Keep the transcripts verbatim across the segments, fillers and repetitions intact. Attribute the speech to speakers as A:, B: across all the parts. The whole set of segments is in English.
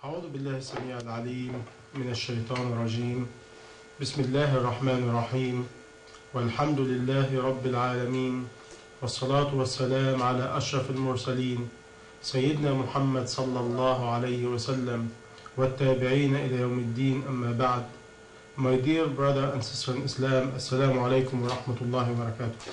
A: أعوذ بالله السميع العليم من الشيطان الرجيم. بسم الله الرحمن الرحيم، والحمد لله رب العالمين، والصلاة والسلام على أشرف المرسلين سيدنا محمد صلى الله عليه وسلم والتابعين إلى يوم الدين. أما بعد. My dear brother and sister in Islam, Assalamu alaikum wa rahmatullahi wa barakatuh.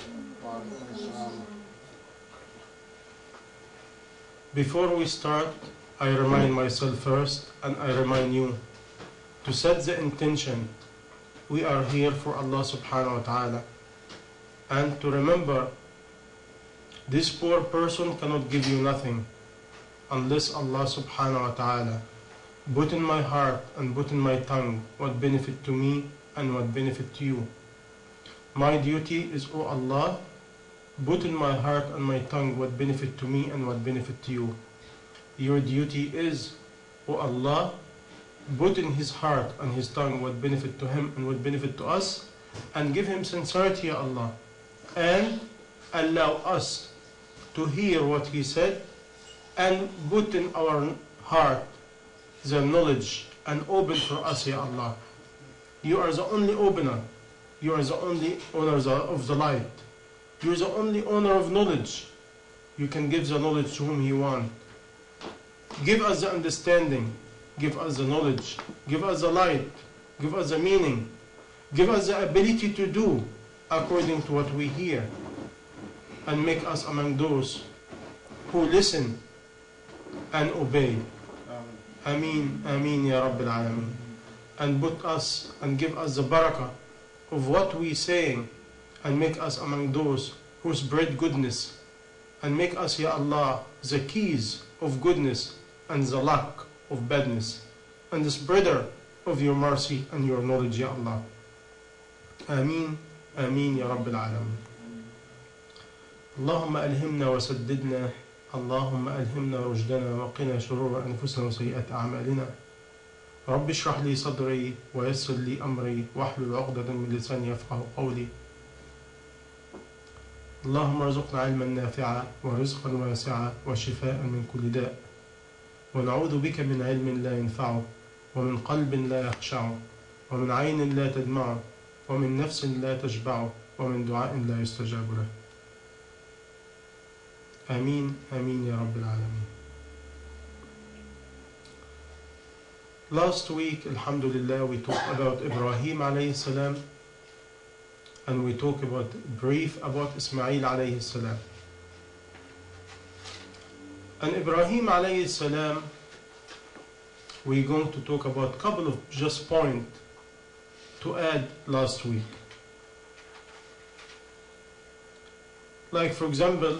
A: Before we start, I remind myself first, and I remind you, to set the intention. We are here for Allah subhanahu wa ta'ala. And to remember, this poor person cannot give you nothing unless Allah subhanahu wa ta'ala put in my heart and put in my tongue what benefit to me and what benefit to you. My duty is, O Allah, put in my heart and my tongue what benefit to me and what benefit to you. Your duty is, O Allah, put in his heart and his tongue what benefit to him and what benefit to us, and give him sincerity, Ya Allah, and allow us to hear what he said and put in our heart the knowledge and open for us, Ya Allah. You are the only opener. You are the only owner of the light. You are the only owner of knowledge. You can give the knowledge to whom you want. Give us the understanding. Give us the knowledge. Give us the light. Give us the meaning. Give us the ability to do according to what we hear. And make us among those who listen and obey. Ameen, Ameen, Ya Rabbil Alameen. And put us and give us the barakah of what we saying, and make us among those who spread goodness, and make us, Ya Allah, the keys of goodness and the lock of badness, and the spreader of your mercy and your knowledge, Ya Allah. Ameen, Ameen, Ya Rabbil Alameen. Allahumma alhimna wa saddidna. اللهم ألهمنا رشدنا وقنا شرور أنفسنا وسيئات أعمالنا. رب اشرح لي صدري ويسر لي أمري واحلل عقدة من لساني يفقهوا قولي. اللهم ارزقنا علما نافعا ورزقا واسعا وشفاء من كل داء، ونعوذ بك من علم لا ينفع ومن قلب لا يخشع ومن عين لا تدمع ومن نفس لا تشبع ومن دعاء لا يستجاب له. Ameen, Ameen, Ya Rabbil Alameen. Last week, Alhamdulillah, we talked about Ibrahim alayhi salam, and we talked about brief about Ismail alayhi salam. And Ibrahim alayhi salam, we're going to talk about a couple of just points to add last week. Like, for example,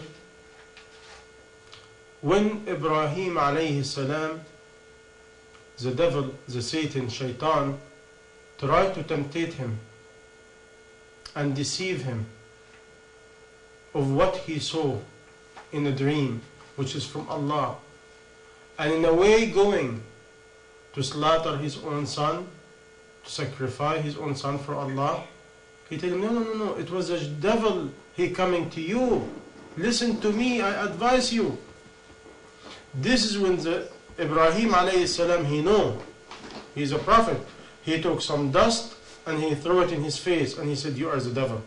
A: when Ibrahim alayhi salam, the devil, the Satan, Shaitan, tried to tempt him and deceive him of what he saw in a dream, which is from Allah, and in a way going to slaughter his own son, to sacrifice his own son for Allah, he told him, no, no, no, no, it was the devil, he coming to you. Listen to me, I advise you. This is when the Ibrahim alayhi salam, he know he's a prophet. He took some dust and he threw it in his face and he said, you are the devil.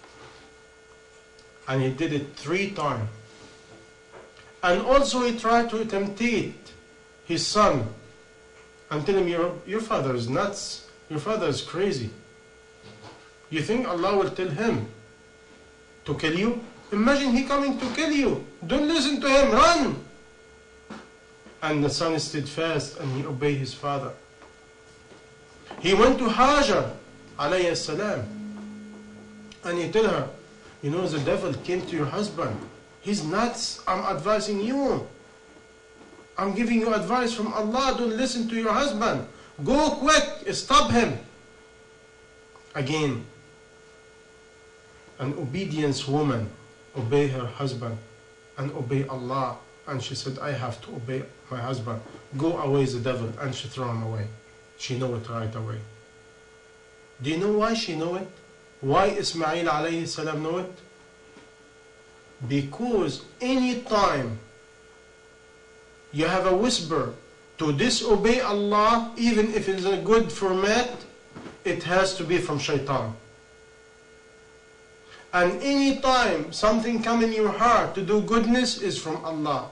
A: And he did it three times. And also he tried to temptate his son and tell him, your, your father is nuts. Your father is crazy. You think Allah will tell him to kill you? Imagine he coming to kill you. Don't listen to him, run. And the son stood fast and he obeyed his father. He went to Hajar alayhi salam and he told her, you know, the devil came to your husband. He's nuts. I'm advising you. I'm giving you advice from Allah. Don't listen to your husband. Go quick. Stop him. Again, an obedience woman obey her husband and obey Allah. And she said, I have to obey my husband. Go away the devil. And she threw him away. She knew it right away. Do you know why she knew it? Why Ismail alayhi salam knew it? Because any time you have a whisper to disobey Allah, even if it's a good format, it has to be from shaitan. And any time something comes in your heart to do goodness is from Allah.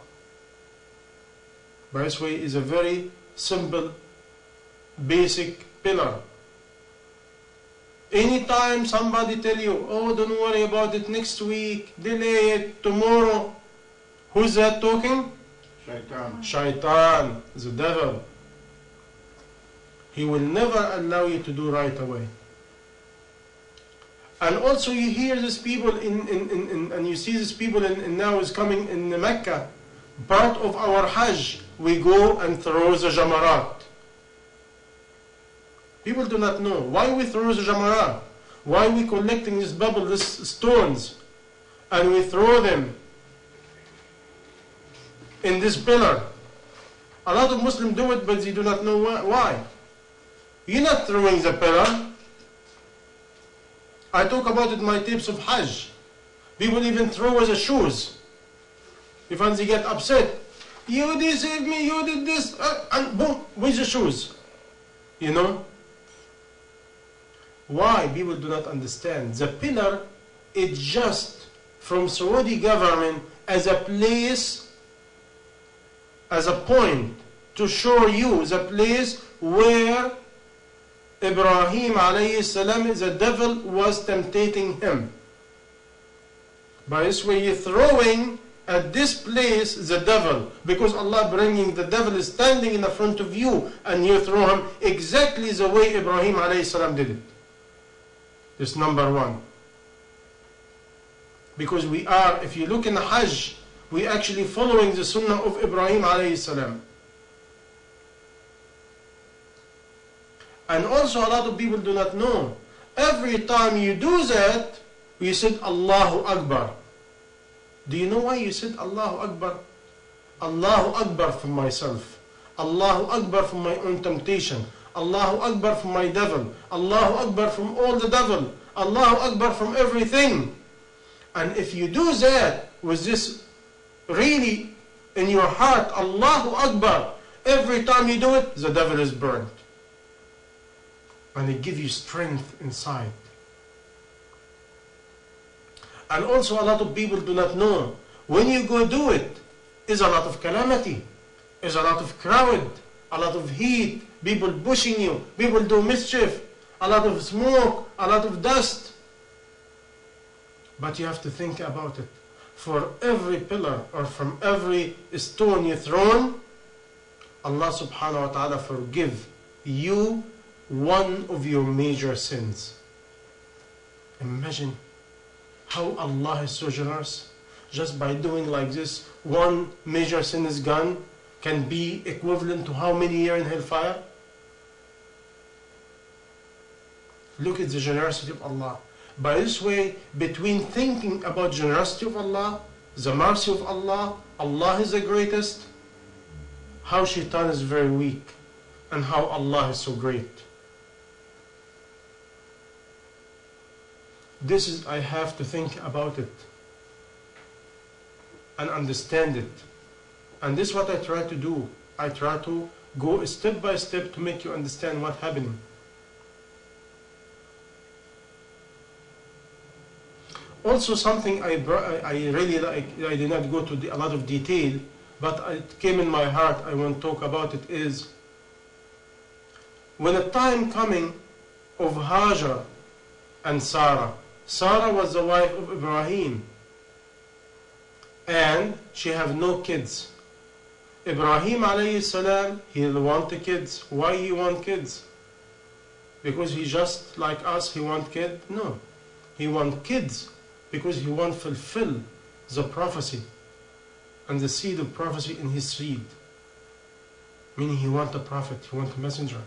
A: By this way, is a very simple, basic pillar. Anytime somebody tell you, oh, don't worry about it next week, delay it, tomorrow, who's that talking?
B: Shaitan.
A: Shaitan, the devil. He will never allow you to do right away. And also you hear these people in, in, in, in and you see these people in, in now is coming in Mecca. Part of our Hajj, we go and throw the jamarat. People do not know why we throw the jamarat, why we collecting this bubble, these stones, and we throw them in this pillar. A lot of Muslims do it, but they do not know why. You're not throwing the pillar. I talk about it in my tips of Hajj. People even throw the shoes. If they get upset, you deceived me, you did this, uh, and boom, with the shoes. You know? Why? People do not understand. The pillar is just from Saudi government as a place, as a point to show you the place where Ibrahim alayhi salam, the devil was tempting him. By this way, you're throwing at this place the devil, because Allah bringing the devil is standing in the front of you, and you throw him exactly the way Ibrahim alayhi salam did it. This number one. Because we are, if you look in the Hajj, we actually following the sunnah of Ibrahim alayhi salam. And also a lot of people do not know. Every time you do that, you said Allahu Akbar. Do you know why you said Allahu Akbar? Allahu Akbar for myself. Allahu Akbar for my own temptation. Allahu Akbar from my devil. Allahu Akbar from all the devil. Allahu Akbar from everything. And if you do that with this really in your heart, Allahu Akbar, every time you do it, the devil is burnt. And it gives you strength inside. And also a lot of people do not know, when you go do it, is a lot of calamity, is a lot of crowd, a lot of heat, people pushing you, people do mischief, a lot of smoke, a lot of dust. But you have to think about it. For every pillar or from every stone you thrown, Allah subhanahu wa ta'ala forgive you one of your major sins. Imagine how Allah is so generous. Just by doing like this, one major sin is gone, can be equivalent to how many years in hellfire? Look at the generosity of Allah. By this way, between thinking about generosity of Allah, the mercy of Allah, Allah is the greatest, how shaitan is very weak, and how Allah is so great. This is, I have to think about it and understand it. And this is what I try to do. I try to go step by step to make you understand what's happening. Also something I, I really like, I did not go to the, a lot of detail, but it came in my heart, I want to talk about it, is when a time coming of Hajar and Sarah. Sarah was the wife of Ibrahim, and she have no kids. Ibrahim alayhi salam, he want the kids. Why he want kids? Because he just like us, he want kids? No. He want kids because he want to fulfill the prophecy and the seed of prophecy in his seed. Meaning he want a prophet, he want a messenger.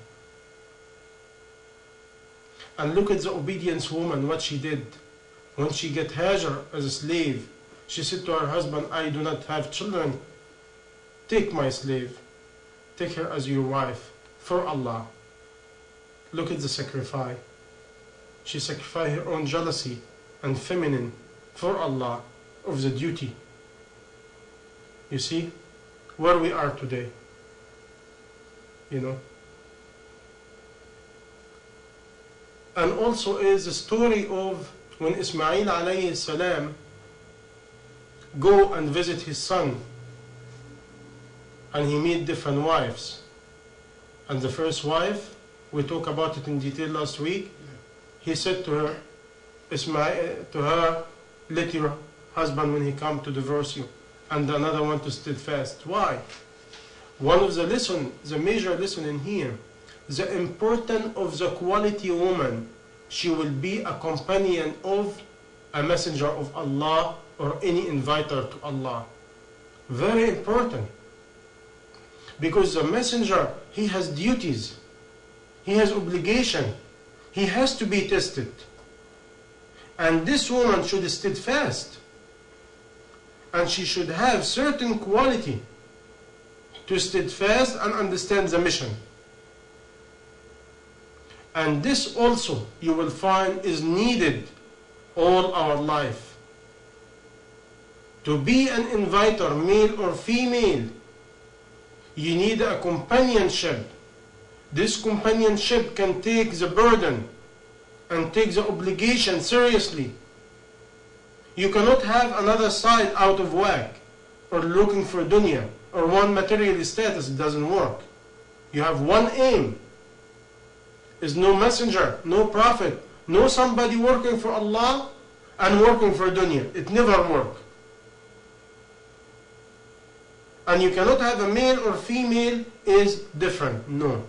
A: And look at the obedience woman, what she did. When she get Hajar as a slave, she said to her husband, I do not have children. Take my slave. Take her as your wife for Allah. Look at the sacrifice. She sacrificed her own jealousy and feminine for Allah of the duty. You see where we are today. you know. And also is the story of when Ismail alayhi salam go and visit his son, and he meet different wives. And the first wife, we talked about it in detail last week, he said to her, Ismail, to her, let your husband when he come to divorce you, and another one to steadfast. Why? One of the lesson, the major lesson in here, the importance of the quality woman. She will be a companion of a messenger of Allah or any inviter to Allah. Very important. Because the messenger, he has duties. He has obligation. He has to be tested. And this woman should steadfast. And she should have certain quality to steadfast and understand the mission. And this also, you will find, is needed all our life. To be an inviter, male or female, you need a companionship. This companionship can take the burden and take the obligation seriously. You cannot have another side out of whack or looking for dunya or one material status. It doesn't work. You have one aim. Is no messenger, no prophet, no somebody working for Allah and working for dunya. It never works. And you cannot have a male or female is different. No.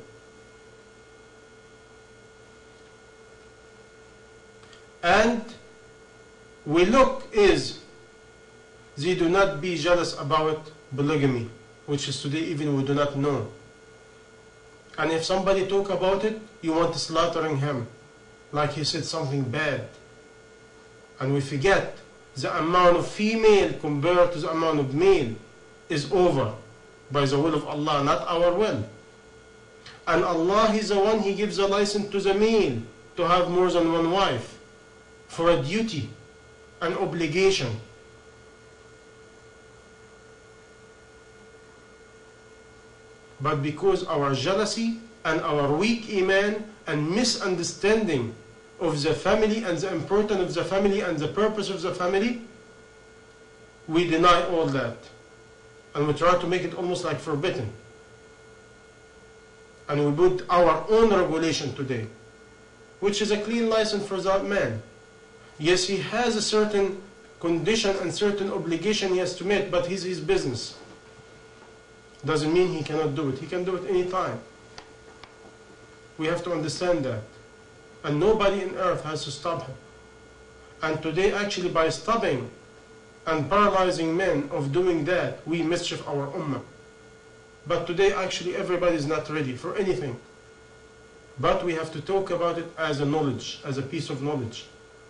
A: And we look is they do not be jealous about polygamy, which is today even we do not know. And if somebody talk about it, you want to slaughtering him, like he said something bad. And we forget the amount of female compared to the amount of male is over by the will of Allah, not our will. And Allah is the one, He gives a license to the male to have more than one wife for a duty, an obligation. But because our jealousy and our weak iman and misunderstanding of the family and the importance of the family and the purpose of the family, we deny all that. And we try to make it almost like forbidden. And we put our own regulation today, which is a clean license for that man. Yes, he has a certain condition and certain obligation he has to meet, but it's his business. Doesn't mean he cannot do it. He can do it anytime. We have to understand that. And nobody on earth has to stop him. And today, actually, by stopping and paralyzing men of doing that, we mischief our ummah. But today, actually, everybody is not ready for anything. But we have to talk about it as a knowledge, as a piece of knowledge.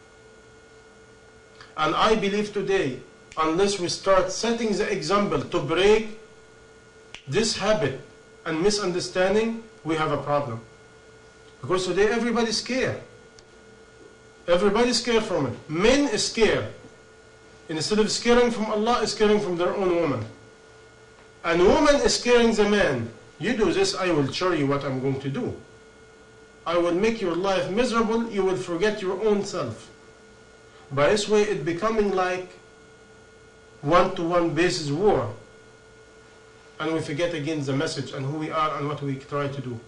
A: And I believe today, unless we start setting the example to break this habit and misunderstanding, we have a problem. Because today everybody's scared. Everybody's scared from it. Men is scared. Instead of scaring from Allah, is scaring from their own woman. And woman is scaring the man. You do this, I will show you what I'm going to do. I will make your life miserable, you will forget your own self. By this way, it's becoming like one-to-one basis war. And we forget again the message and who we are and what we try to do.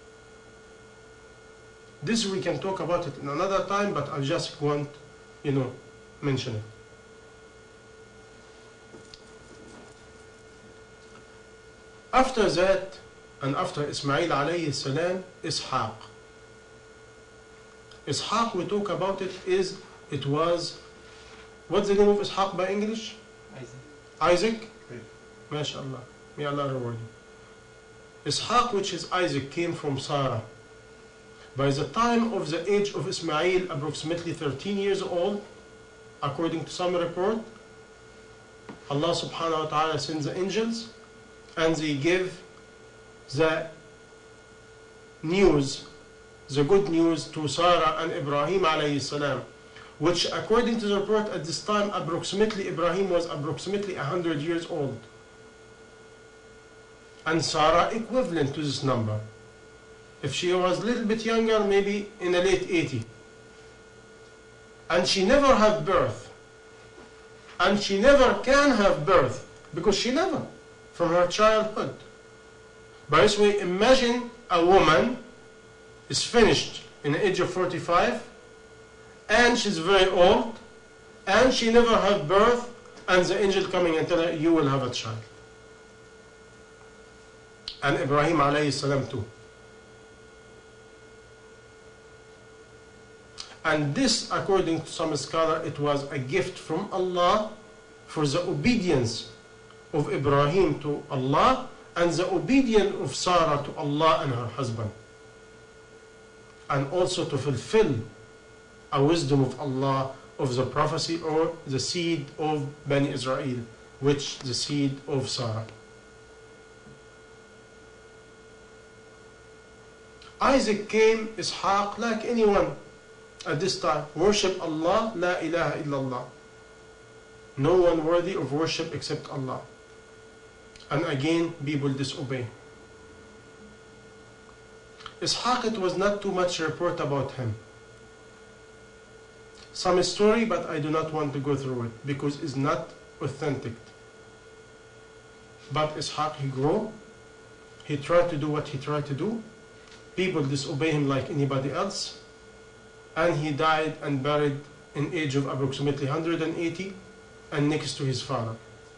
A: This we can talk about it in another time, but I just want, you know, mention it. After that, and after Ismail alayhi salam, Ishaq. Ishaq, we talk about it, is, it was, what's the name of Ishaq by English?
B: Isaac.
A: Isaac? MashaAllah. May Allah reward you. Ishaq, which is Isaac, came from Sarah. By the time of the age of Ismail, approximately thirteen years old, according to some report, Allah subhanahu wa ta'ala sends the angels and they give the news, the good news to Sarah and Ibrahim alayhi salam, which according to the report at this time, approximately Ibrahim was approximately one hundred years old. and Sarah equivalent to this number. If she was a little bit younger, maybe in the late eighties. And she never had birth. And she never can have birth because she never, from her childhood. By this way, imagine a woman is finished in the age of forty-five and she's very old and she never had birth and the angel coming and tell her, you will have a child. And Ibrahim alayhi salam too. And this, according to some scholars, it was a gift from Allah for the obedience of Ibrahim to Allah and the obedience of Sarah to Allah and her husband. And also to fulfill a wisdom of Allah of the prophecy or the seed of Bani Israel, which the seed of Sarah. Isaac came, Ishaq, like anyone at this time. Worship Allah, la ilaha illallah. No one worthy of worship except Allah. And again, people disobey. Ishaq, it was not too much report about him. Some story, but I do not want to go through it because it's not authentic. But Ishaq, he grew. He tried to do what he tried to do. People disobey him like anybody else. And he died and buried in age of approximately one hundred eighty and next to his father.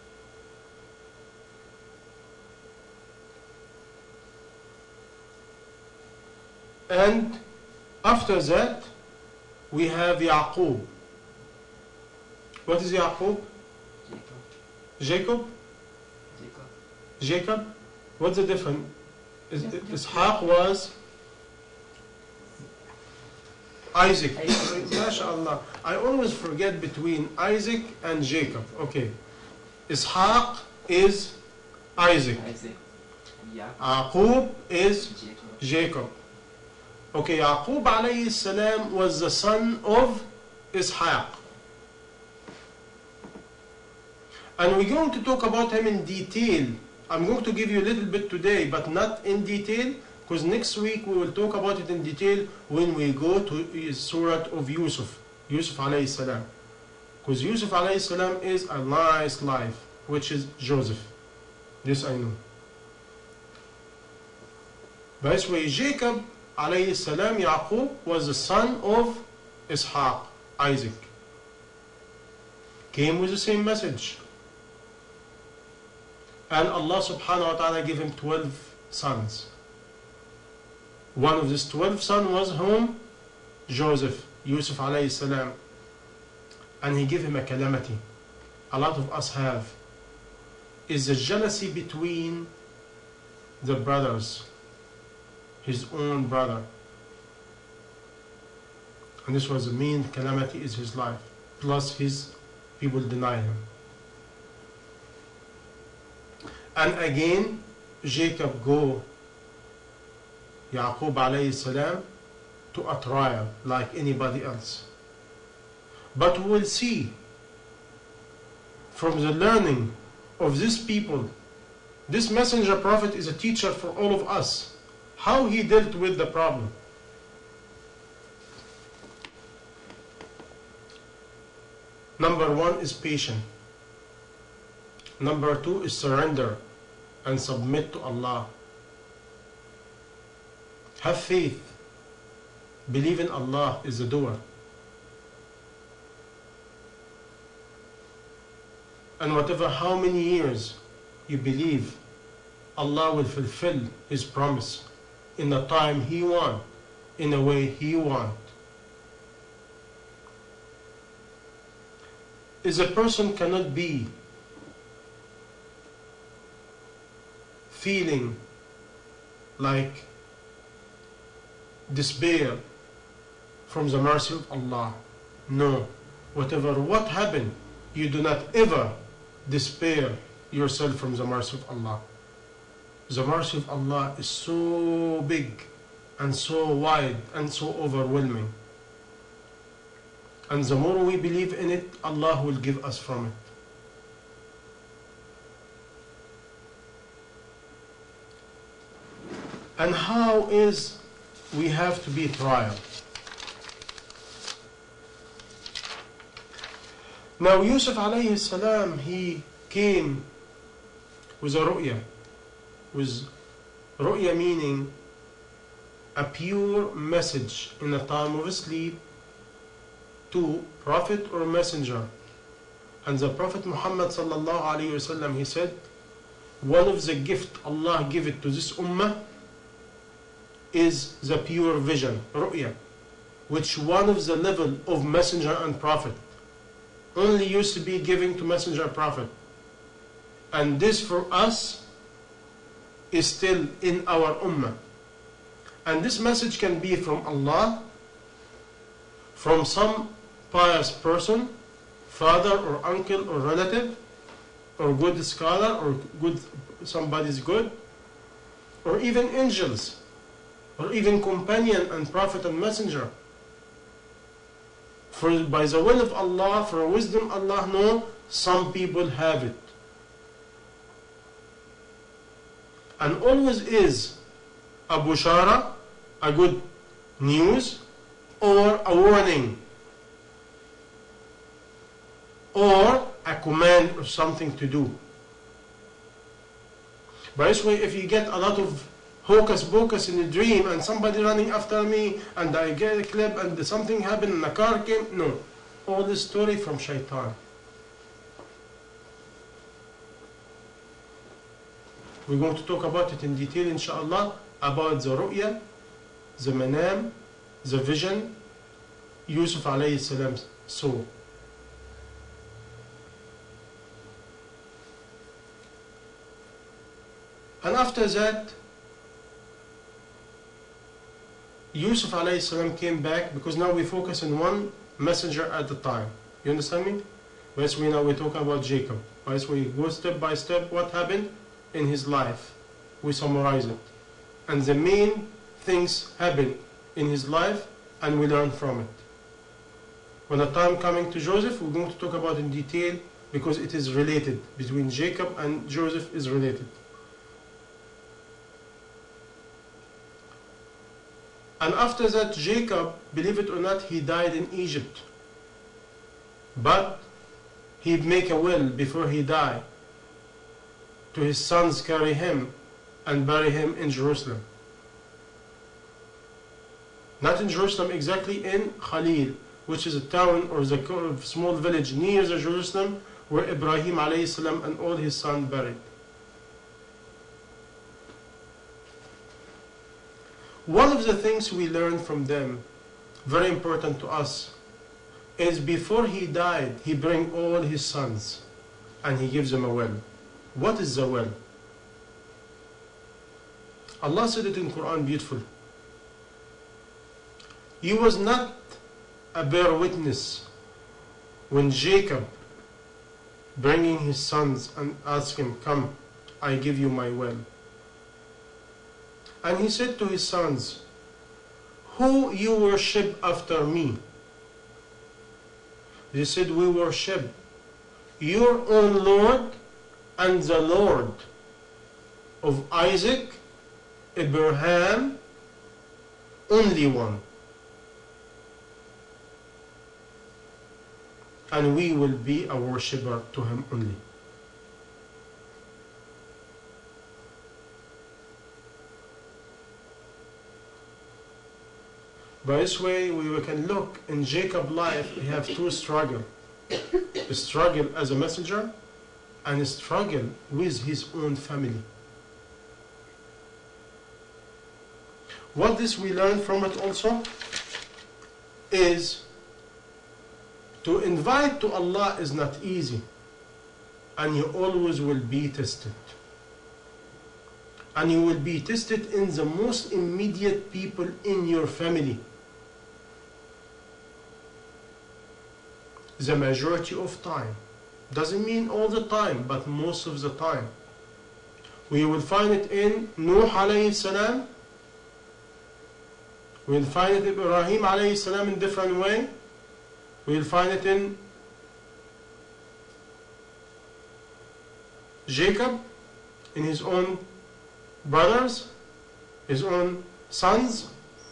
A: And after that, we have Yaqub. What is Yaqub?
B: Jacob.
A: Jacob?
B: Jacob.
A: Jacob? What's the difference? Is, Ishaq was Isaac. MashaAllah. I always forget between Isaac and Jacob. Okay. Ishaq is Isaac.
B: Isaac. Yeah.
A: Yaqub is
B: Jacob.
A: Jacob. Okay, Yaqub alayhi salam was the son of Ishaq. And we're going to talk about him in detail. I'm going to give you a little bit today, but not in detail, because next week we will talk about it in detail when we go to Surah of Yusuf, Yusuf alayhi salam. Because Yusuf alayhi salam is a nice life, which is Joseph. This I know. By this way, Jacob alayhi salam, Yaqub, was the son of Ishaq, Isaac. Came with the same message. And Allah subhanahu wa ta'ala gave him twelve sons. One of these twelve sons was whom? Joseph, Yusuf alayhi salam. And he gave him a calamity. A lot of us have. Is the jealousy between the brothers. His own brother. And this was the main calamity is his life. Plus his people deny him. And again, Jacob go, Yaqub alayhi salam, to a trial like anybody else. But we will see from the learning of these people, this messenger prophet is a teacher for all of us, how he dealt with the problem. Number one is patience. Number two is surrender and submit to Allah. Have faith. Believe in Allah is the doer. And whatever, how many years you believe, Allah will fulfill His promise in the time He wants, in the way He wants. Is a person cannot be feeling like despair from the mercy of Allah. No. Whatever what happened, you do not ever despair yourself from the mercy of Allah. The mercy of Allah is so big and so wide and so overwhelming. And the more we believe in it, Allah will give us from it. And how is we have to be trial? Now Yusuf alayhi salam, he came with a ru'ya. With ru'ya meaning a pure message in a time of sleep to prophet or messenger. And the Prophet Muhammad sallallahu alayhi wasallam, he said, one of the gift Allah give it to this ummah is the pure vision, ru'ya, which one of the level of messenger and prophet only used to be giving to messenger and prophet. And this for us is still in our ummah. And this message can be from Allah, from some pious person, father or uncle or relative, or good scholar, or good somebody's good, or even angels, or even companion and prophet and messenger. For by the will of Allah, for wisdom Allah know, some people have it. And always is a bushara, a good news, or a warning, or a command or something to do. By this way, if you get a lot of hocus pocus in a dream and somebody running after me and I get a clip and something happened and a car came, no. All this story from shaitan. We're going to talk about it in detail inshallah, about the ru'ya, the manam, the vision Yusuf alayhi salam saw. And after that, Yusuf alayhi salam came back, because now we focus on one messenger at a time. You understand me? Yes, we now we talk about Jacob. Yes, we go step by step what happened in his life. We summarize it. And the main things happen in his life and we learn from it. When the time coming to Joseph, we're going to talk about in detail, because it is related. Between Jacob and Joseph is related. And after that, Jacob, believe it or not, he died in Egypt. But he make a will before he died to his sons carry him and bury him in Jerusalem. Not in Jerusalem exactly, in Khalil, which is a town or a small village near the Jerusalem where Ibrahim alayhi salam and all his sons buried. One of the things we learn from them, very important to us, is before he died, he bring all his sons and he gives them a will. What is the will? Allah said it in Quran beautiful. He was not a bear witness when Jacob bringing his sons and asked him, come, I give you my will. And he said to his sons, who you worship after me? They said, we worship your own Lord and the Lord of Isaac, Abraham, only one. And we will be a worshipper to him only. By this way, we can look in Jacob's life, we have two struggles. A struggle as a messenger and a struggle with his own family. What this we learn from it also is to invite to Allah is not easy, and you always will be tested. And you will be tested in the most immediate people in your family. The majority of time. Doesn't mean all the time, but most of the time. We will find it in Nuh alayhi salam. We will find it in Ibrahim alayhi salam in different way. We will find it in Jacob, in his own brothers, his own sons.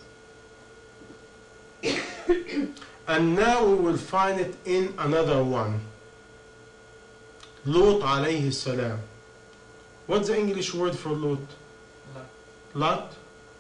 A: And now we will find it in another one. Lut alayhi salam. What's the English word for Lut? Lot.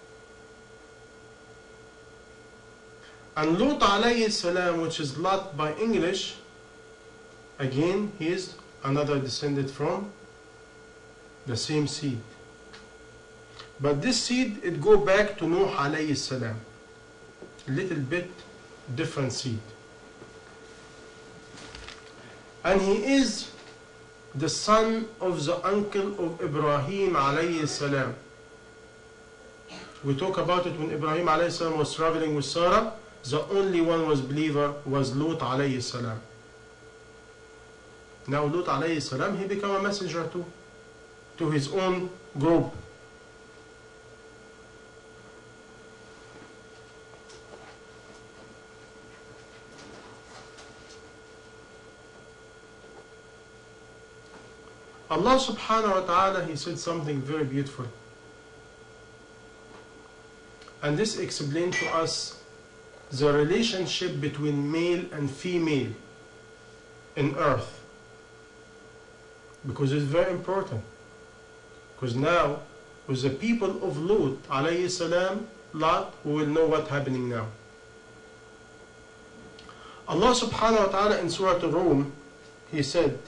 A: And Lut alayhi salam, which is Lot by English, again, he is another descendant from the same seed. But this seed, it go back to Nuh alayhi salam. A little bit different seed. And he is the son of the uncle of Ibrahim alayhi salam. We talk about it when Ibrahim alayhi salam was traveling with Sarah. The only one was believer was Lut alayhi salam. Now Lut alayhi salam, he became a messenger too, to his own group. Allah subhanahu wa ta'ala, he said something very beautiful. And this explained to us the relationship between male and female in earth. Because it's very important. Because now, with the people of Lut alayhi salam, Lot, we will know what's happening now. Allah subhanahu wa ta'ala in Surah Al-Rum, he said,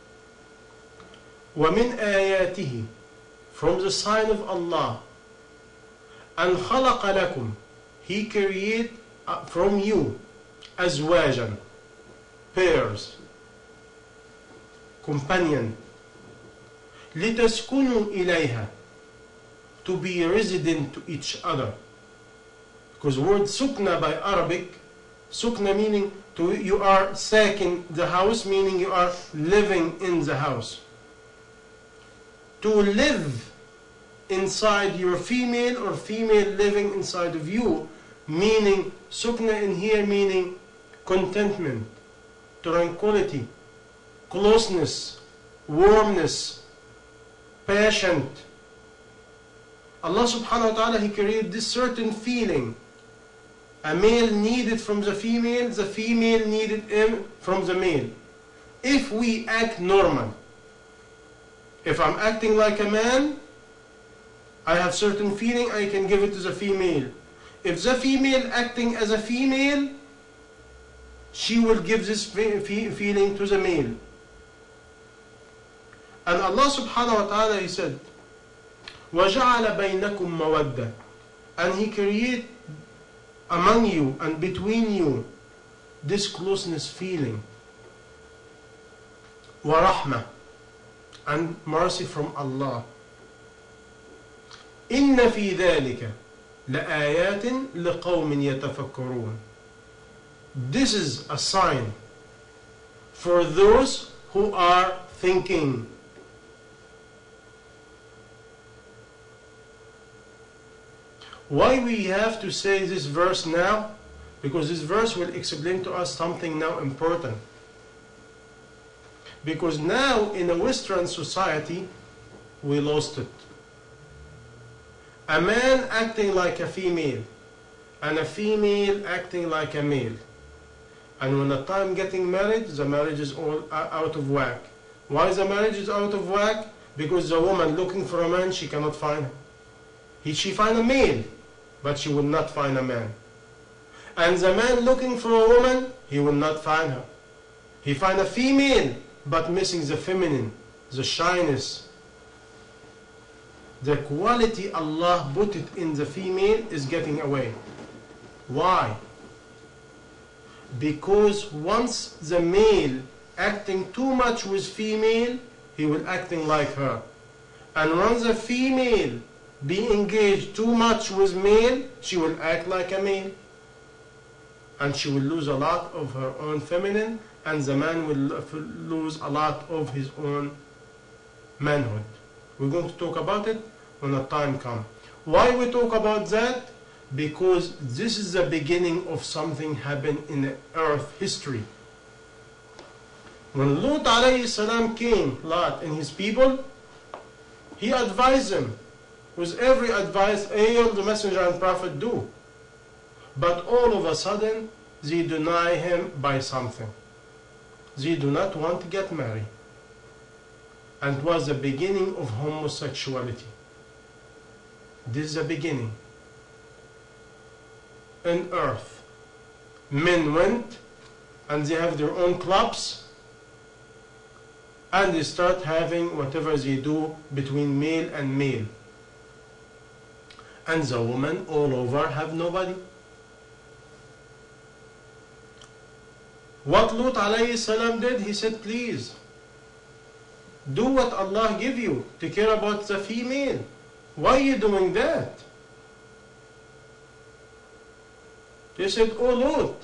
A: وَمِنْ آيَاتِهِ, from the sign of Allah, أَنْ خَلَقَ لَكُمْ, he create from you أَزْوَاجًا, pairs, companion, لِتَسْكُنُوا إِلَيْهَا, to be resident to each other. Because word sukna by Arabic, sukna meaning to, you are sakin the house, meaning you are living in the house. To live inside your female or female living inside of you, meaning sukna in here meaning contentment, tranquility, closeness, warmness, passion. Allah subhanahu wa ta'ala, he created this certain feeling. A male needed from the female, the female needed him from the male. If we act normal, if I'm acting like a man, I have certain feeling, I can give it to the female. If the female acting as a female, she will give this feeling to the male. And Allah subhanahu wa ta'ala, he said, وَجَعَلَ بَيْنَكُمْ مَوَدَّةً, and he create among you and between you this closeness feeling. وَرَحْمَةً, and mercy from Allah. إِنَّ فِي ذَلِكَ لَآيَاتٍ لِقَوْمٍ يَتَفَكَّرُونَ. This is a sign for those who are thinking. Why we have to say this verse now? Because this verse will explain to us something now important. Because now in a Western society, we lost it. A man acting like a female, and a female acting like a male. And when the time getting married, the marriage is all out of whack. Why is the marriage is out of whack? Because the woman looking for a man, she cannot find him. He, she find a male, but she will not find a man. And the man looking for a woman, he will not find her. He find a female, but missing the feminine, the shyness. The quality Allah put it in the female is getting away. Why? Because once the male acting too much with female, he will acting like her. And once the female be engaged too much with male, she will act like a male. And she will lose a lot of her own feminine, and the man will lose a lot of his own manhood. We're going to talk about it when the time comes. Why we talk about that? Because this is the beginning of something happened in the earth history. When Lut alayhi salam came, Lot and his people, he advised them, with every advice all the messenger and prophet do. But all of a sudden, they deny him by something. They do not want to get married. And it was the beginning of homosexuality. This is the beginning. On earth, men went and they have their own clubs and they start having whatever they do between male and male. And the women all over have nobody. What Lut alayhi salam did, he said, please, do what Allah give you to care about the female. Why are you doing that? They said, oh Lord,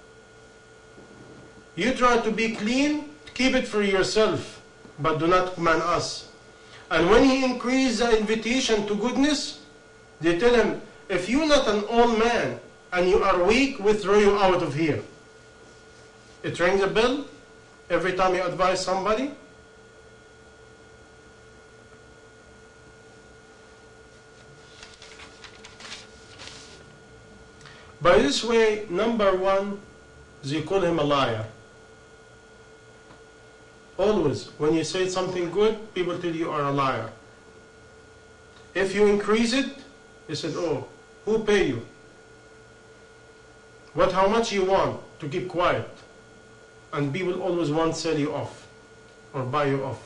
A: you try to be clean, keep it for yourself, but do not command us. And when he increased the invitation to goodness, they tell him, if you're not an old man and you are weak, we throw you out of here. It rings a bell every time you advise somebody. By this way, number one, they call him a liar. Always, when you say something good, people tell you are a liar. If you increase it, they said, oh, who pay you? What, how much you want to keep quiet? And people always want to sell you off or buy you off.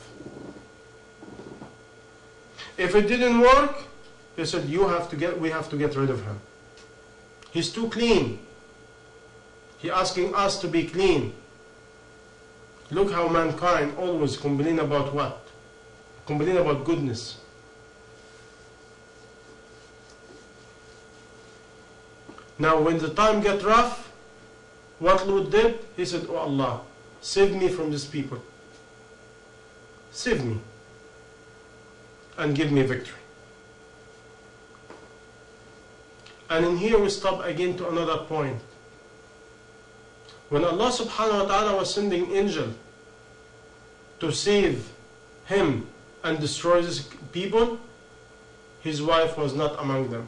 A: If it didn't work, they said, you have to get, we have to get rid of him. He's too clean. He's asking us to be clean. Look how mankind always complain about what? Complain about goodness. Now when the time get rough, what Lut did? He said, oh Allah, save me from these people. Save me. And give me victory. And in here we stop again to another point. When Allah subhanahu wa ta'ala was sending angel to save him and destroy these people, his wife was not among them.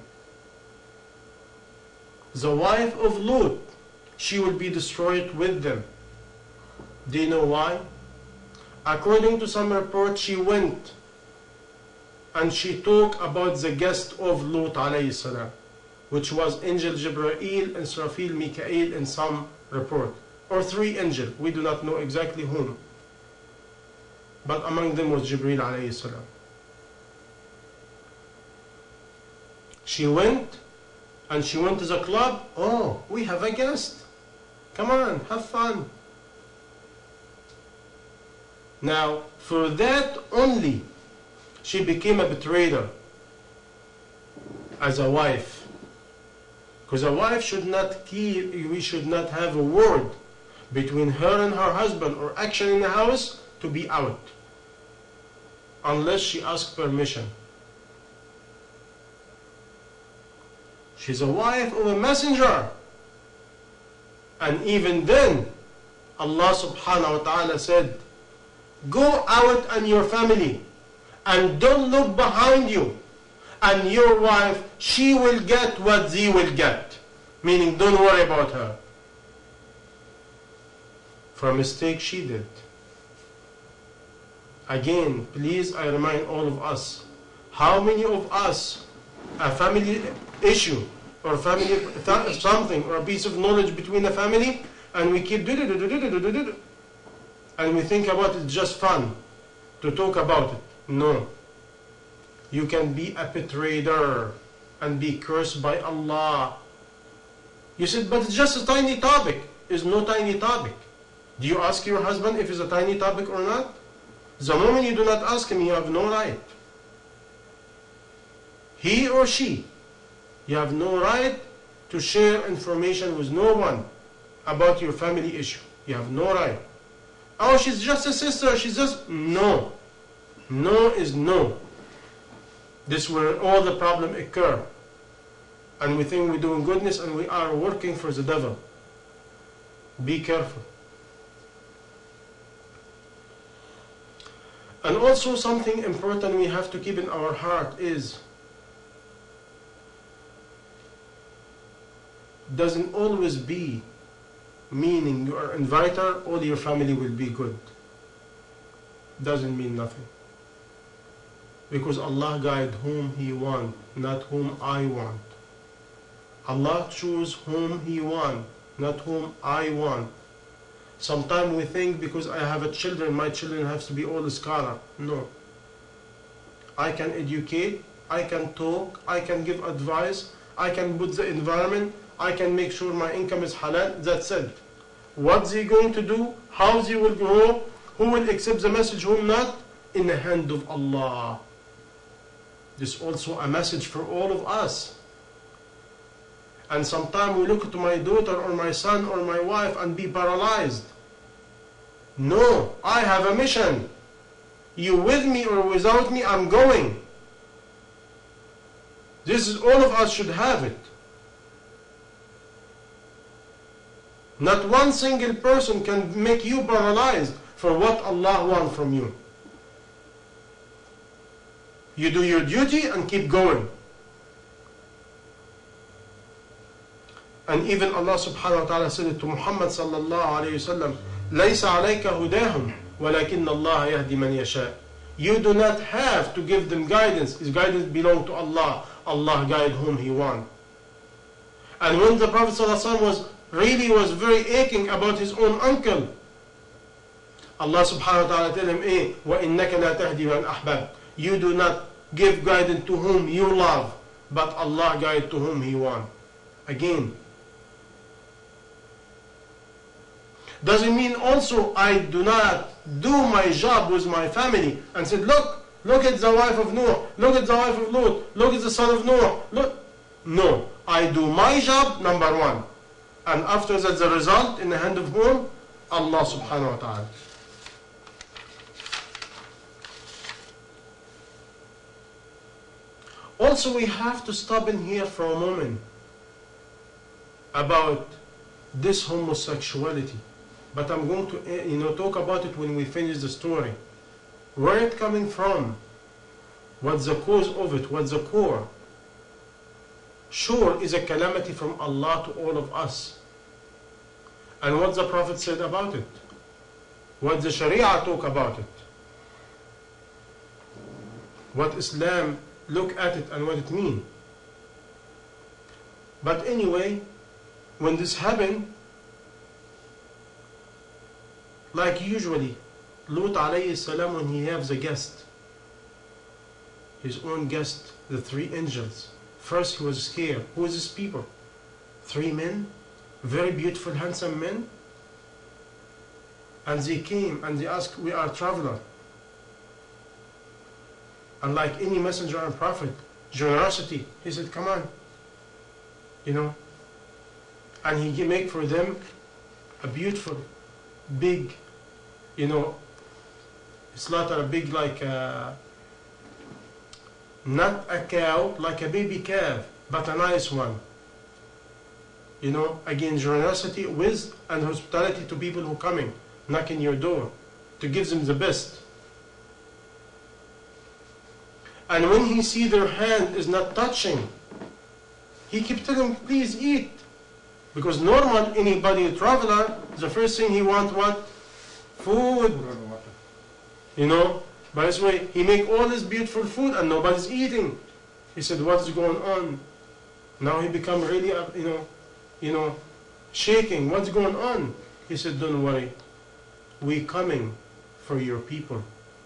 A: The wife of Lut, she will be destroyed with them. Do you know why? According to some reports, she went and she talked about the guest of Lut alayhi salam, which was Angel Jibreel and Israfil, Mikael in some report. Or three angels, we do not know exactly whom. But among them was Jibreel alayhi salam. She went, and she went to the club. Oh, we have a guest. Come on, have fun. Now, for that only, she became a betrayer as a wife. Because a wife should not keep, we should not have a word between her and her husband or action in the house to be out. Unless she asks permission. She's a wife of a messenger. And even then, Allah subhanahu wa ta'ala said, go out and your family and don't look behind you. And your wife, she will get what they will get. Meaning, don't worry about her. For a mistake she did. Again, please, I remind all of us, how many of us, a family issue, or family something, or a piece of knowledge between the family, and we keep and we think about it just fun to talk about it. No. You can be a betrayer and be cursed by Allah. You said, but it's just a tiny topic. It's no tiny topic. Do you ask your husband if it's a tiny topic or not? The moment you do not ask him, you have no right. He or she, you have no right to share information with no one about your family issue. You have no right. Oh, she's just a sister, she's just... No. No is no. This is where all the problem occur. And we think we're doing goodness and we are working for the devil. Be careful. And also something important we have to keep in our heart is doesn't always be meaning you are inviter, all your family will be good. Doesn't mean nothing. Because Allah guide whom He want, not whom I want. Allah choose whom He want, not whom I want. Sometimes we think because I have a children, my children have to be all scholar. No. I can educate, I can talk, I can give advice, I can put the environment, I can make sure my income is halal. That's it. What's he going to do? How he will grow? Who will accept the message, who will not? In the hand of Allah. This is also a message for all of us. And sometimes we look to my daughter or my son or my wife and be paralyzed. No, I have a mission. You with me or without me, I'm going. This is all of us should have it. Not one single person can make you paralyzed for what Allah wants from you. You do your duty and keep going. And even Allah subhanahu wa ta'ala said it to Muhammad sallallahu alayhi wa sallam, لَيْسَ عَلَيْكَ هُدَاهُمْ وَلَكِنَّ اللَّهَ يَهْدِي مَنْ يَشَاءُ. You do not have to give them guidance. His guidance belongs to Allah. Allah guide whom He wants. And when the Prophet sallallahu alayhi wa sallam was really was very aching about his own uncle, Allah subhanahu wa ta'ala tell him, eh, وَإِنَّكَ لَا تَهْدِي مَنْ أَحْبَبْتَ. You do not give guidance to whom you love, but Allah guide to whom He wants. Again, does it mean also I do not do my job with my family and said, look, look at the wife of Noah, look at the wife of Lot, look at the son of Noah, look. No, I do my job, number one. And after that, the result in the hand of whom? Allah subhanahu wa ta'ala. Also, we have to stop in here for a moment about this homosexuality. But I'm going to, you know, talk about it when we finish the story. Where it coming from? What's the cause of it? What's the core? Sure, is a calamity from Allah to all of us. And what the Prophet said about it? What the Sharia talk about it? What Islam look at it and what it mean? But anyway, when this happened, like usually, Lut alayhi salam, when he has a guest, his own guest, the three angels, first he was scared. Who is this people? Three men, very beautiful, handsome men. And they came and they asked, we are travelers. And like any messenger and prophet, generosity, he said, come on. You know. And he make for them a beautiful, big, you know, slaughter a big like a, not a cow, like a baby calf, but a nice one. You know, again, generosity with and hospitality to people who coming, knocking your door, to give them the best. And when he see their hand is not touching, he keep telling them, please eat. Because normal, anybody, traveler, the first thing he want what? Food. You know, by this way, he make all this beautiful food and nobody's eating. He said, what's going on? Now he become really, you know, you know, shaking. What's going on? He said, don't worry. We coming for your people.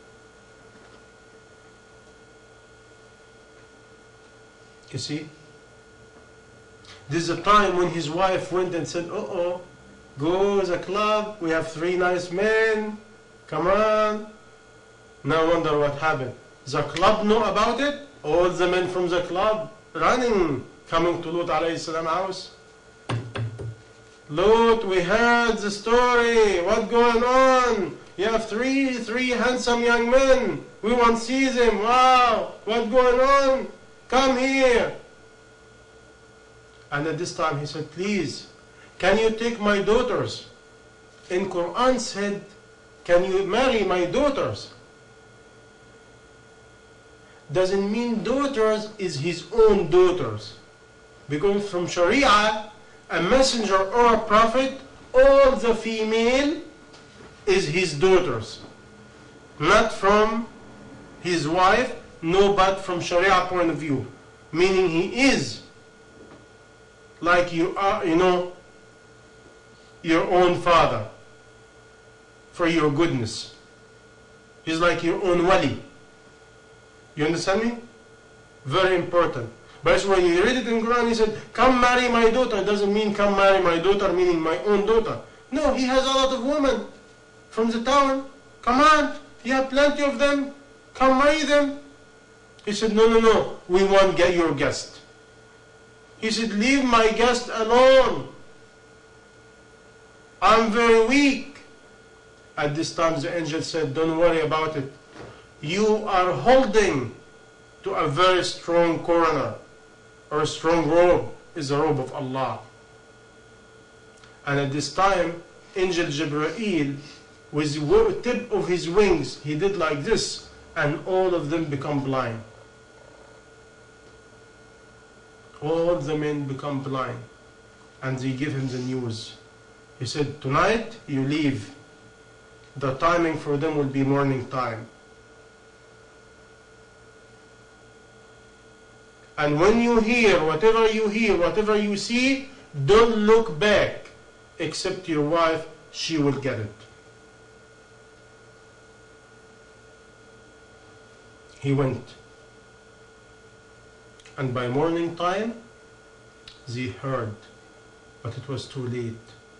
A: You see? This is a time when his wife went and said, uh-oh, go to the club, we have three nice men, come on. Now wonder what happened. The club know about it? All the men from the club running, coming to Lut alayhi salam house. Lut, we heard the story, what going on? You have three, three handsome young men. We want to see them, wow, what going on? Come here. And at this time he said, please, can you take my daughters? In Quran said, can you marry my daughters? Doesn't mean daughters is his own daughters. Because from Sharia, a messenger or a prophet, all the female is his daughters. Not from his wife, no, but from Sharia point of view. Meaning he is like you are, you know, your own father for your goodness. He's like your own wali. You understand me? Very important. But when you read it in Quran, he said, come marry my daughter. It doesn't mean come marry my daughter, meaning my own daughter. No, he has a lot of women from the town. Come on, you have plenty of them. Come marry them. He said, no, no, no, we want get your guest. He said, leave my guest alone. I'm very weak. At this time, the angel said, don't worry about it. You are holding to a very strong coroner or a strong robe, is the robe of Allah. And at this time, Angel Jibreel, with the tip of his wings, he did like this, and all of them become blind. All the men become blind, and they give him the news. He said, tonight you leave. The timing for them will be morning time. And when you hear, whatever you hear, whatever you see, don't look back, except your wife, she will get it. He went. And by morning time, they heard, but it was too late.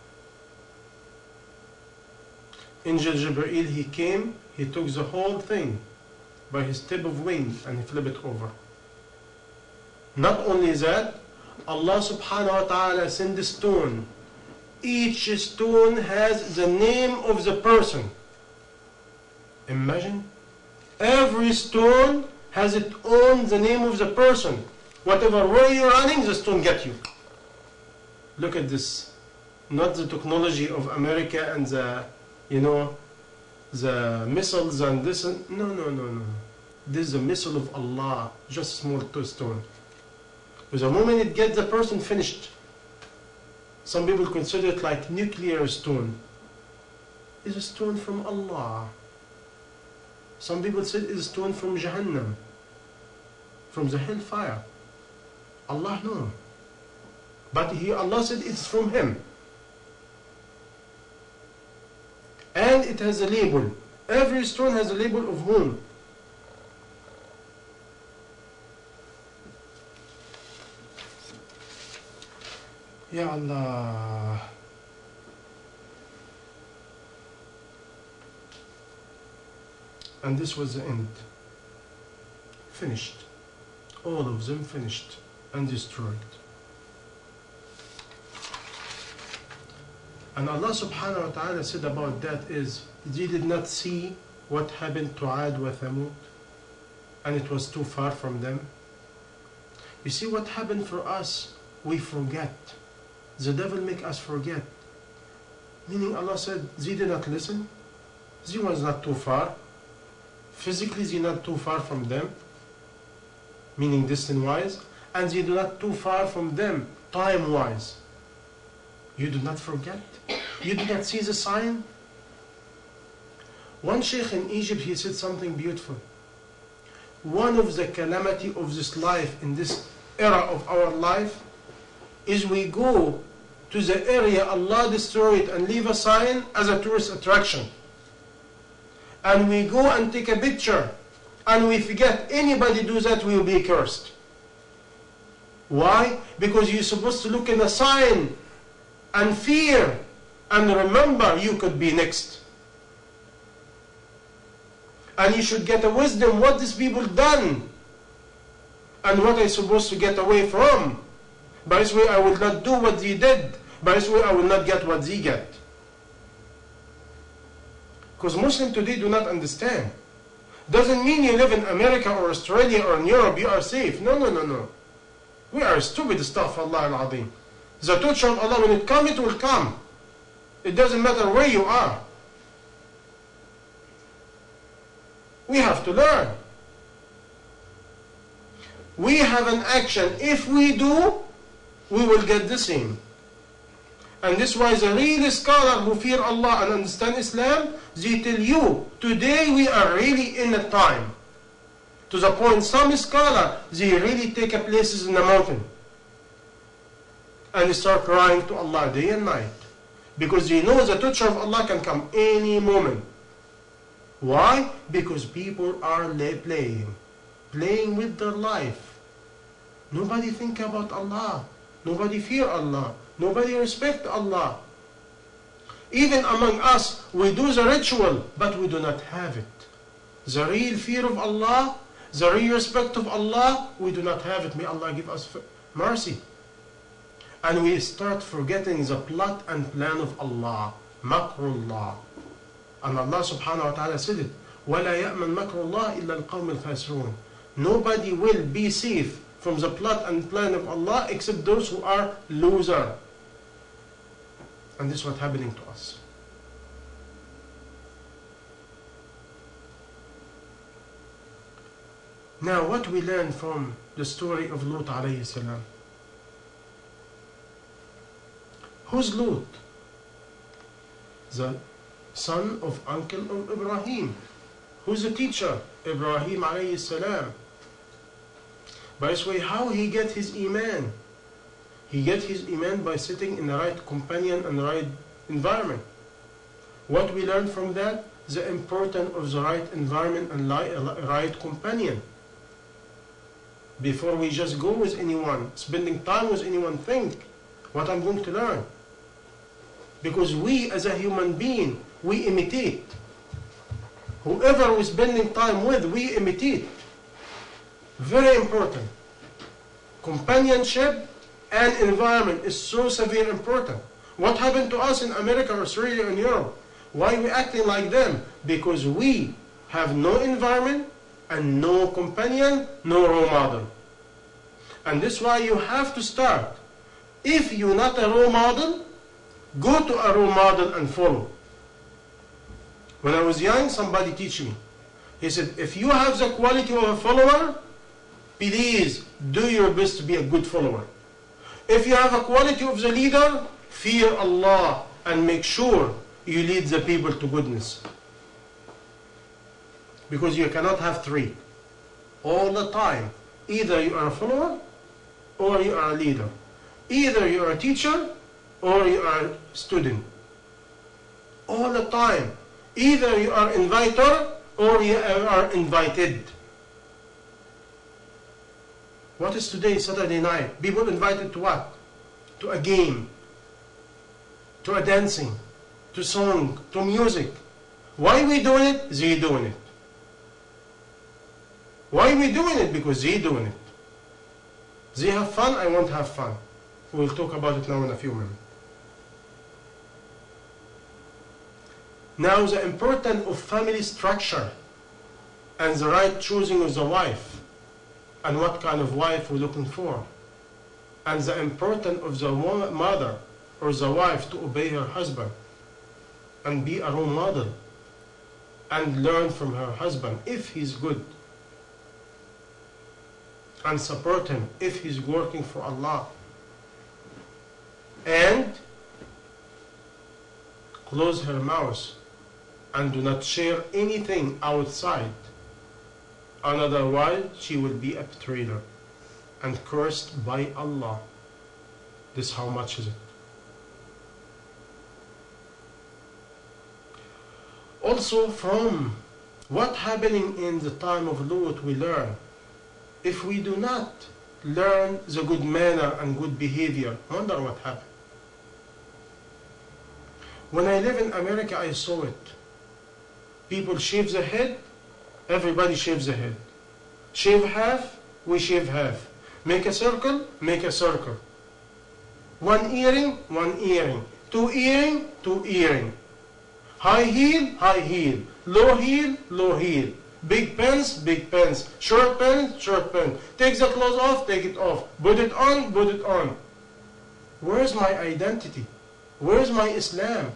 A: Angel Jibreel, he came, he took the whole thing by his tip of wing and he flipped it over. Not only that, Allah subhanahu wa ta'ala sent a stone. Each stone has the name of the person. Imagine. Every stone has its own the name of the person. Whatever way you're running, the stone get you. Look at this. Not the technology of America and the, you know, the missiles and this. And, no, no, no, no. This is a missile of Allah. Just a small stone. Because the moment it gets the person, finished. Some people consider it like nuclear stone. It's a stone from Allah. Some people said it's a stone from Jahannam, from the hellfire. Allah knows. But he, Allah said it's from Him. And it has a label. Every stone has a label of whom? Ya Allah. And this was the end. Finished. All of them finished and destroyed. And Allah subhanahu wa ta'ala said about that is, they did not see what happened to Ad wa Thamud, and it was too far from them. You see what happened for us, we forget. The devil make us forget. Meaning Allah said, they did not listen. They was not too far. Physically, they not too far from them. Meaning distance-wise. And they do not too far from them, time-wise. You do not forget. You do not see the sign. One sheikh in Egypt, he said something beautiful. One of the calamity of this life, in this era of our life, is we go to the area Allah destroyed and leave a sign as a tourist attraction. And we go and take a picture and we forget anybody do that, we will be cursed. Why? Because you're supposed to look in a sign and fear and remember you could be next. And you should get a wisdom what these people done and what I'm supposed to get away from. By this way I will not do what they did. By this way I will not get what they get. Because Muslims today do not understand. Doesn't mean you live in America or Australia or in Europe you are safe. No, no, no, no. We are stupid, astaghfirullah al-azim. The touch of Allah, when it comes, it will come. It doesn't matter where you are. We have to learn. We have an action. If we do, we will get the same. And this is why the real scholar who fear Allah and understand Islam, they tell you, today we are really in a time. To the point, some scholar, they really take up places in the mountain. And they start crying to Allah day and night. Because they know the touch of Allah can come any moment. Why? Because people are playing. Playing with their life. Nobody think about Allah. Nobody fear Allah. Nobody respect Allah. Even among us, we do the ritual, but we do not have it. The real fear of Allah, the real respect of Allah, we do not have it. May Allah give us mercy. And we start forgetting the plot and plan of Allah. Makrullah. And Allah subhanahu wa ta'ala said it. وَلَا يَأْمَنْ مَكْرُ اللَّهِ إِلَّا الْقَوْمِ الْخَاسِرُونَ. Nobody will be safe from the plot and plan of Allah except those who are loser. And this is what's happening to us. Now what we learn from the story of Lut alayhi salam. Who's Lut? The son of uncle of Ibrahim. Who's the teacher? Ibrahim alayhi salam. By this way, how he get his iman? He get his iman by sitting in the right companion and the right environment. What we learn from that? The importance of the right environment and right companion. Before we just go with anyone, spending time with anyone, think what I'm going to learn. Because we as a human being, we imitate. Whoever we're spending time with, we imitate. Very important. Companionship and environment is so severe important. What happened to us in America, Australia, and Europe? Why are we acting like them? Because we have no environment and no companion, no role model. And this is why you have to start. If you're not a role model, go to a role model and follow. When I was young, somebody teach me. He said, if you have the quality of a follower, please do your best to be a good follower. If you have a quality of the leader, fear Allah and make sure you lead the people to goodness. Because you cannot have three. All the time. Either you are a follower or you are a leader. Either you are a teacher or you are a student. All the time. Either you are inviter or you are invited. What is today, Saturday night? People invited to what? To a game, to a dancing, to song, to music. Why are we doing it? They doing it. Why are we doing it? Because they doing it. They have fun, I want to have fun. We'll talk about it now in a few minutes. Now the importance of family structure and the right choosing of the wife and what kind of wife we're looking for, and the importance of the mother or the wife to obey her husband and be a role model and learn from her husband if he's good and support him if he's working for Allah, and close her mouth and do not share anything outside, and otherwise she will be a betrayer and cursed by Allah. This how much is it? Also from what happening in the time of Lut we learn, if we do not learn the good manner and good behavior, wonder what happened. When I live in America, I saw it. People shave the head, everybody shaves the head. Shave half, we shave half. Make a circle, make a circle. One earring, one earring. Two earring, two earring. High heel, high heel. Low heel, low heel. Big pants, big pants. Short pants, short pants. Take the clothes off, take it off. Put it on, put it on. Where's my identity? Where's my Islam?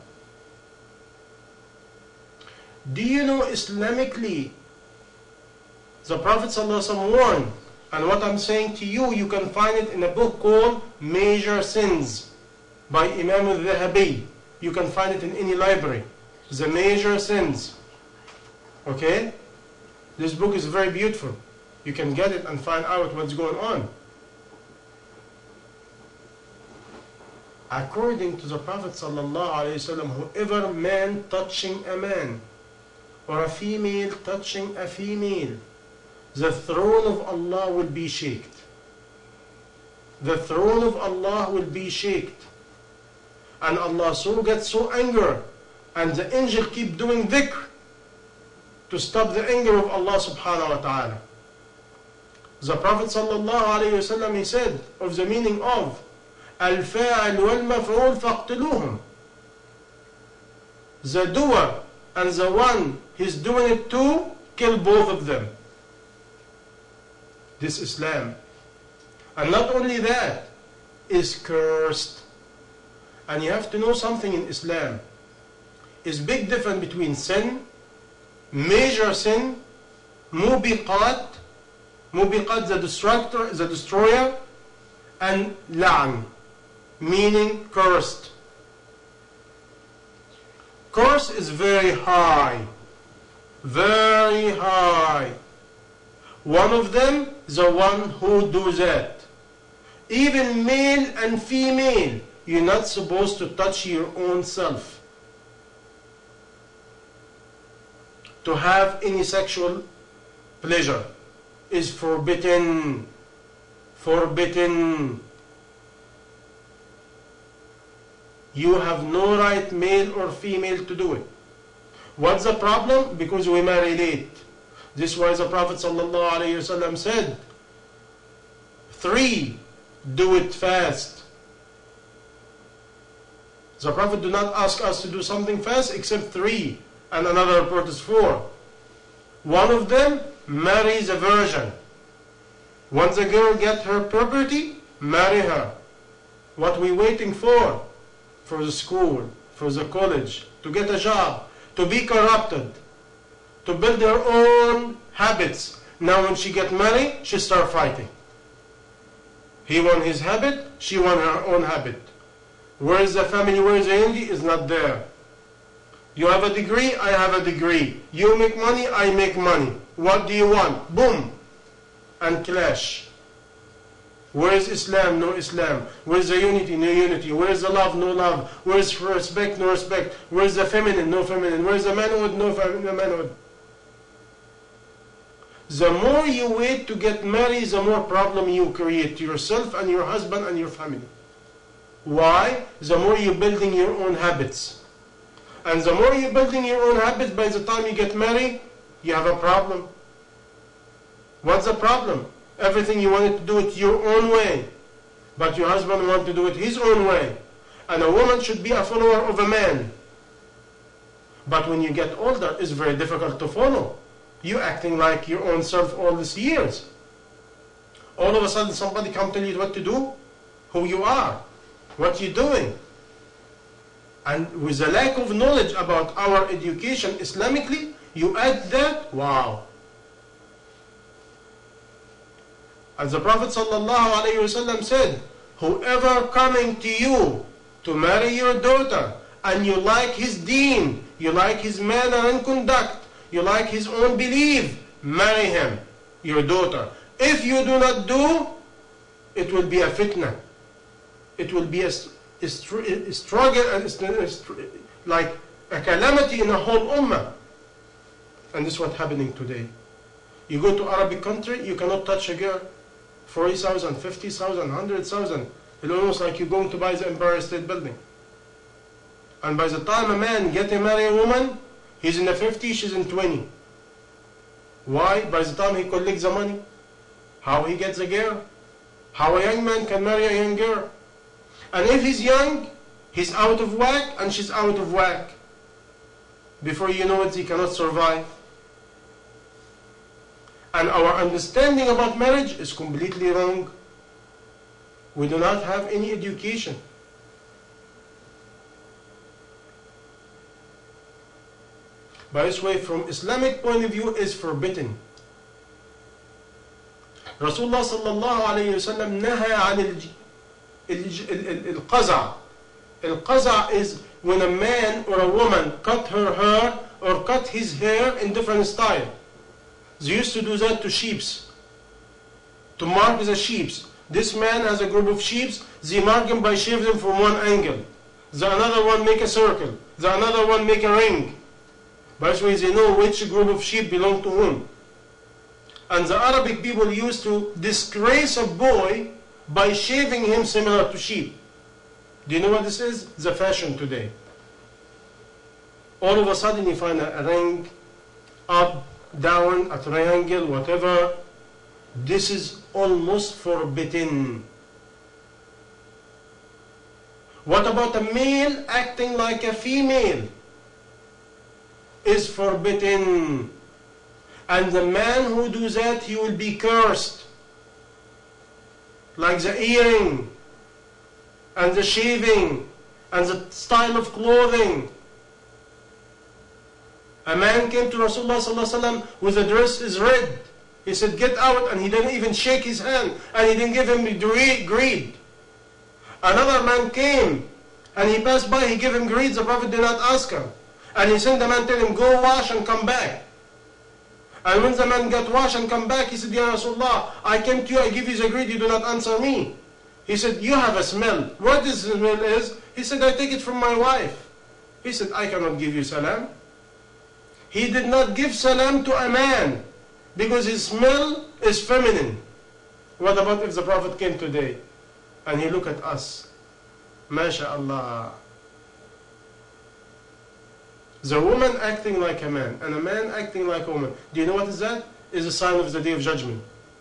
A: Do you know Islamically, the Prophet ﷺ warned, and what I'm saying to you, you can find it in a book called Major Sins. by Imam al-Dhahabi. You can find it in any library. The Major Sins. Okay? This book is very beautiful. You can get it and find out what's going on. According to the Prophet ﷺ, whoever man touching a man or a female touching a female, the throne of Allah will be shaken. The throne of Allah will be shaken. And Allah so gets so angry, and the angel keep doing dhikr to stop the anger of Allah subhanahu wa ta'ala. The Prophet sallallahu alayhi wa sallam, he said of the meaning of Al-Fa'al wal-Maf'ul faqtiluhum. The doer and the one he's doing it to, kill both of them. This Islam. And not only that, is cursed. And you have to know something in Islam. Is big difference between sin, major sin, mubiqat, mubiqat the destructor, the destroyer, and la'an, meaning cursed. Curse is very high, very high. One of them, the one who does that. Even male and female, you're not supposed to touch your own self. To have any sexual pleasure is forbidden. Forbidden. You have no right, male or female, to do it. What's the problem? Because we marry late. This is why the Prophet ﷺ said, three, do it fast. The Prophet do not ask us to do something fast except three, and another report is four. One of them, marry the virgin. Once the girl get her puberty, marry her. What we waiting for? For the school, for the college, to get a job, to be corrupted, to build their own habits. Now when she get married, she start fighting. He won his habit, she won her own habit. Where is the family, where is the unity? Is not there. You have a degree, I have a degree. You make money, I make money. What do you want? Boom! And clash. Where is Islam? No Islam. Where is the unity? No unity. Where is the love? No love. Where is respect? No respect. Where is the feminine? No feminine. Where is the manhood? No manhood. The more you wait to get married, the more problem you create to yourself and your husband and your family. Why? The more you're building your own habits. And the more you're building your own habits, by the time you get married, you have a problem. What's the problem? Everything you wanted to do it your own way, but your husband wants to do it his own way. And a woman should be a follower of a man. But when you get older, it's very difficult to follow. You acting like your own self all these years. All of a sudden somebody come tell you what to do, who you are, what you're doing. And with the lack of knowledge about our education Islamically, you add that, wow. As the Prophet ﷺ said, whoever coming to you to marry your daughter, and you like his deen, you like his manner and conduct, you like his own belief, marry him, your daughter. If you do not do, it will be a fitna. It will be a, a, a struggle, a, like a calamity in a whole ummah. And this is what's happening today. You go to Arabic country, you cannot touch a girl. forty thousand, fifty thousand, one hundred thousand. It's almost like you're going to buy the Empire State Building. And by the time a man gets to marry a woman, he's in the fifties, she's in twenty. Why? By the time he collects the money, how he gets a girl, how a young man can marry a young girl. And if he's young, he's out of whack and she's out of whack. Before you know it, he cannot survive. And our understanding about marriage is completely wrong. We do not have any education. By this way, from Islamic point of view, is forbidden. Rasulullah sallallahu alayhi wa sallam naha an al-qaza, Al-qaza is when a man or a woman cut her hair or cut his hair in different style. They used to do that to sheeps, to mark the sheeps. This man has a group of sheeps, they mark him by shaving them from one angle. The another one make a circle. The another one make a ring. By this way, they know which group of sheep belong to whom. And the Arabic people used to disgrace a boy by shaving him similar to sheep. Do you know what this is? The fashion today. All of a sudden you find a, a ring, up, down, a triangle, whatever. This is almost forbidden. What about a male acting like a female? Is forbidden. And the man who does that, he will be cursed. Like the earring, and the shaving, and the style of clothing. A man came to Rasulullah sallallahu alaihi wasallam with a dress is red. He said, get out, and he didn't even shake his hand, and he didn't give him greed. Another man came, and he passed by, he gave him greed, the Prophet did not ask him. And he sent the man, tell him, go wash and come back. And when the man got washed and come back, he said, Ya Rasulullah, I came to you, I give you the greed, you do not answer me. He said, you have a smell. What this smell is? He said, I take it from my wife. He said, I cannot give you salam. He did not give salam to a man because his smell is feminine. What about if the Prophet came today and he looked at us? MashaAllah. The woman acting like a man and a man acting like a woman. Do you know what is that? Is a sign of the Day of Judgment.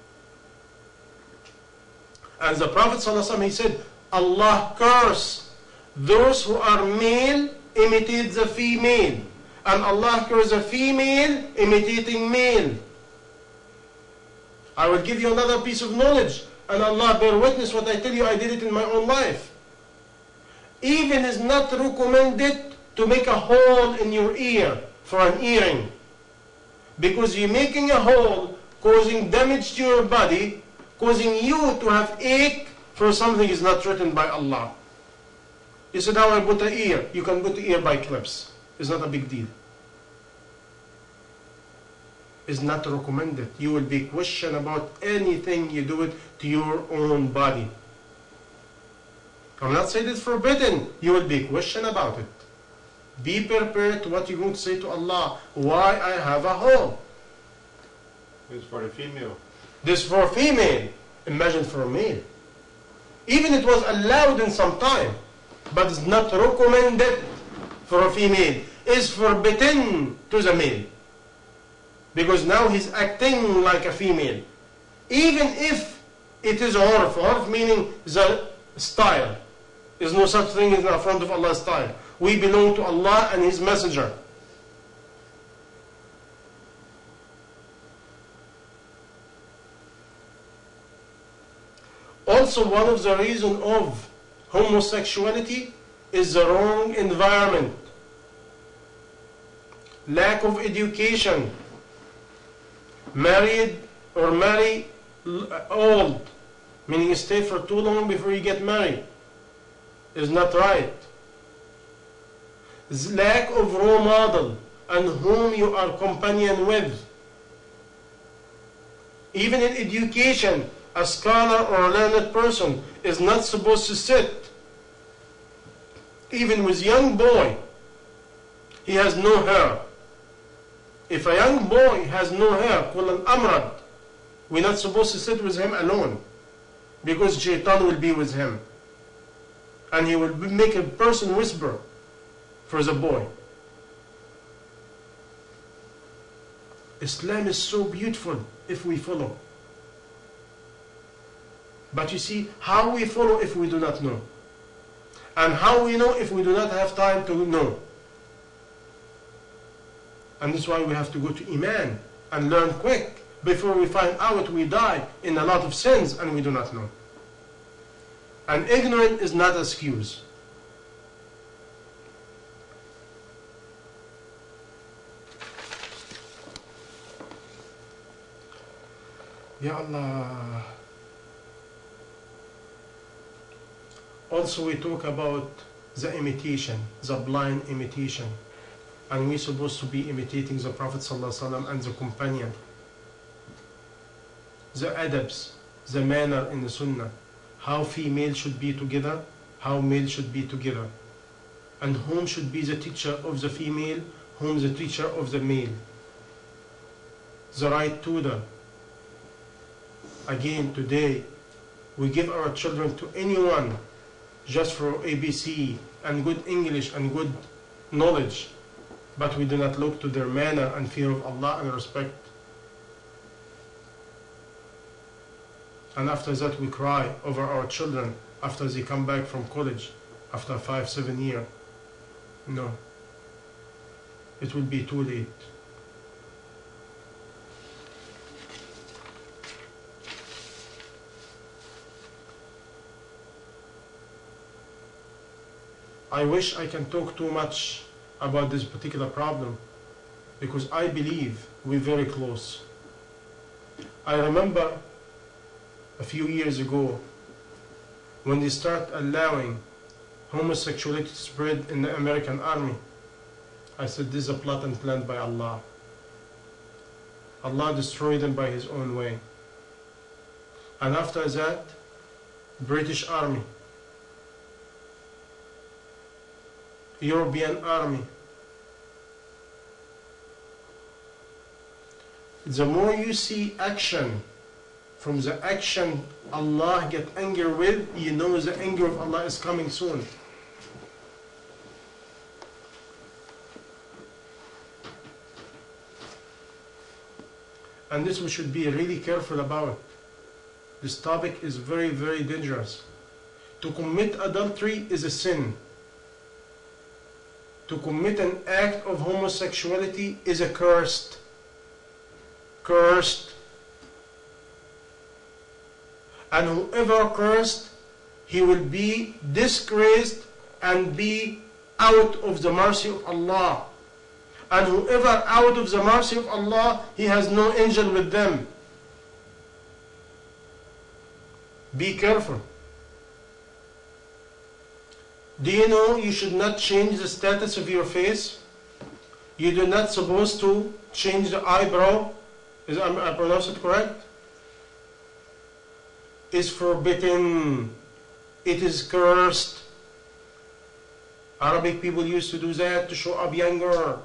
A: And the Prophet ﷺ, he said, Allah curse those who are male imitate the female. And Allah curse a female imitating male. I will give you another piece of knowledge. And Allah bear witness what I tell you, I did it in my own life. Even is not recommended to make a hole in your ear for an earring. Because you're making a hole, causing damage to your body, causing you to have ache for something is not written by Allah. You said, how I put an ear? You can put the ear by clips. It's not a big deal. It's not recommended. You will be questioned about anything you do it to your own body. I'm not saying it's forbidden. You will be questioned about it. Be prepared to what you're going to say to Allah. Why I have a hole?
C: It's for a female.
A: This for female. Imagine for a male. Even it was allowed in some time, but it's not recommended for a female. It's forbidden to the male. Because now he's acting like a female. Even if it is urf. Urf meaning the style. There's no such thing in the front of Allah's style. We belong to Allah and His Messenger. Also, one of the reasons of homosexuality is the wrong environment, lack of education, married or marry old, meaning you stay for too long before you get married, is not right. Lack of role model and whom you are companion with. Even in education, a scholar or a learned person is not supposed to sit. Even with young boy, he has no hair. If a young boy has no hair, called an amrad, we're not supposed to sit with him alone, because shaitan will be with him. And he will make a person whisper for the boy. Islam is so beautiful if we follow. But you see, how we follow if we do not know? And how we know if we do not have time to know? And that's why we have to go to Iman and learn quick before we find out we die in a lot of sins and we do not know. And ignorant is not an excuse. Ya Allah. Also we talk about the imitation, the blind imitation. And we're supposed to be imitating the Prophet ﷺ and the companion. The adabs, the manner in the Sunnah, how female should be together, how male should be together, and whom should be the teacher of the female, whom the teacher of the male. The right tutor. Again, today, we give our children to anyone just for A B C and good English and good knowledge, but we do not look to their manner and fear of Allah and respect. And after that we cry over our children after they come back from college after five, seven years. No. It will be too late. I wish I can talk too much about this particular problem because I believe we're very close. I remember a few years ago when they start allowing homosexuality to spread in the American army. I said this is a plot and plan by Allah. Allah destroyed them by His own way. And after that, British army, European army. The more you see action, from the action Allah get angry with, you know the anger of Allah is coming soon. And this we should be really careful about. This topic is very, very dangerous. To commit adultery is a sin. To commit an act of homosexuality is a cursed. Cursed. And whoever cursed, he will be disgraced and be out of the mercy of Allah. And whoever out of the mercy of Allah, he has no angel with them. Be careful. Do you know you should not change the status of your face? You do not supposed to change the eyebrow. Is I, I pronounce it correct? Is forbidden. It is cursed. Arabic people used to do that to show up younger.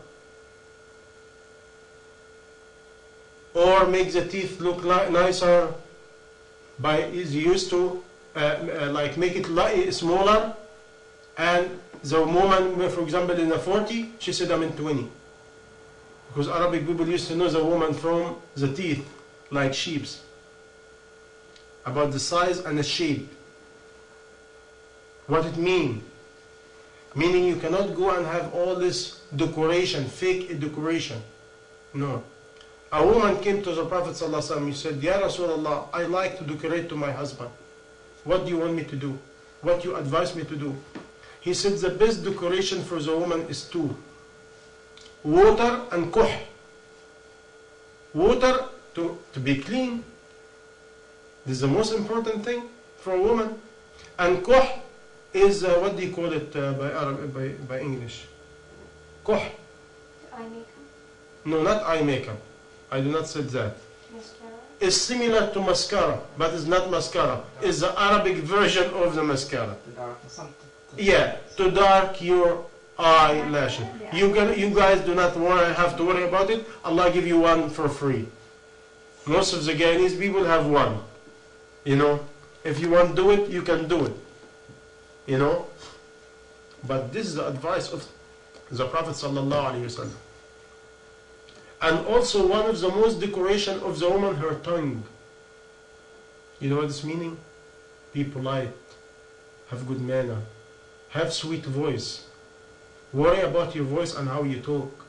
A: Or make the teeth look nicer. By is used to uh, uh, like make it li smaller. And the woman, for example, in the forty, she said, I'm in twenty. Because Arabic people used to know the woman from the teeth, like sheep's. About the size and the shape. What it means. Meaning you cannot go and have all this decoration, fake decoration. No. A woman came to the Prophet ﷺ, he said, Ya Rasulullah, I like to decorate to my husband. What do you want me to do? What do you advise me to do? He said the best decoration for the woman is two. Water and kuh. Water to, to be clean. This is the most important thing for a woman. And kuh is, uh, what do you call it uh, by, Arab, by, by English? Kuh.
D: Eye makeup?
A: No, not eye makeup. I do not say that.
D: Mascara?
A: It's similar to mascara, but it's not mascara. It's the Arabic version of the mascara.
B: The dark or something.
A: Yeah, to dark your eyelashes. You can, you guys do not worry, have to worry about it. Allah give you one for free. Most of the Guyanese people have one. You know, if you want to do it, you can do it. You know, but this is the advice of the Prophet sallallahu alaihi wasallam. And also one of the most decoration of the woman, her tongue. You know what this meaning? Be polite, have good manner, have sweet voice. Worry about your voice and how you talk.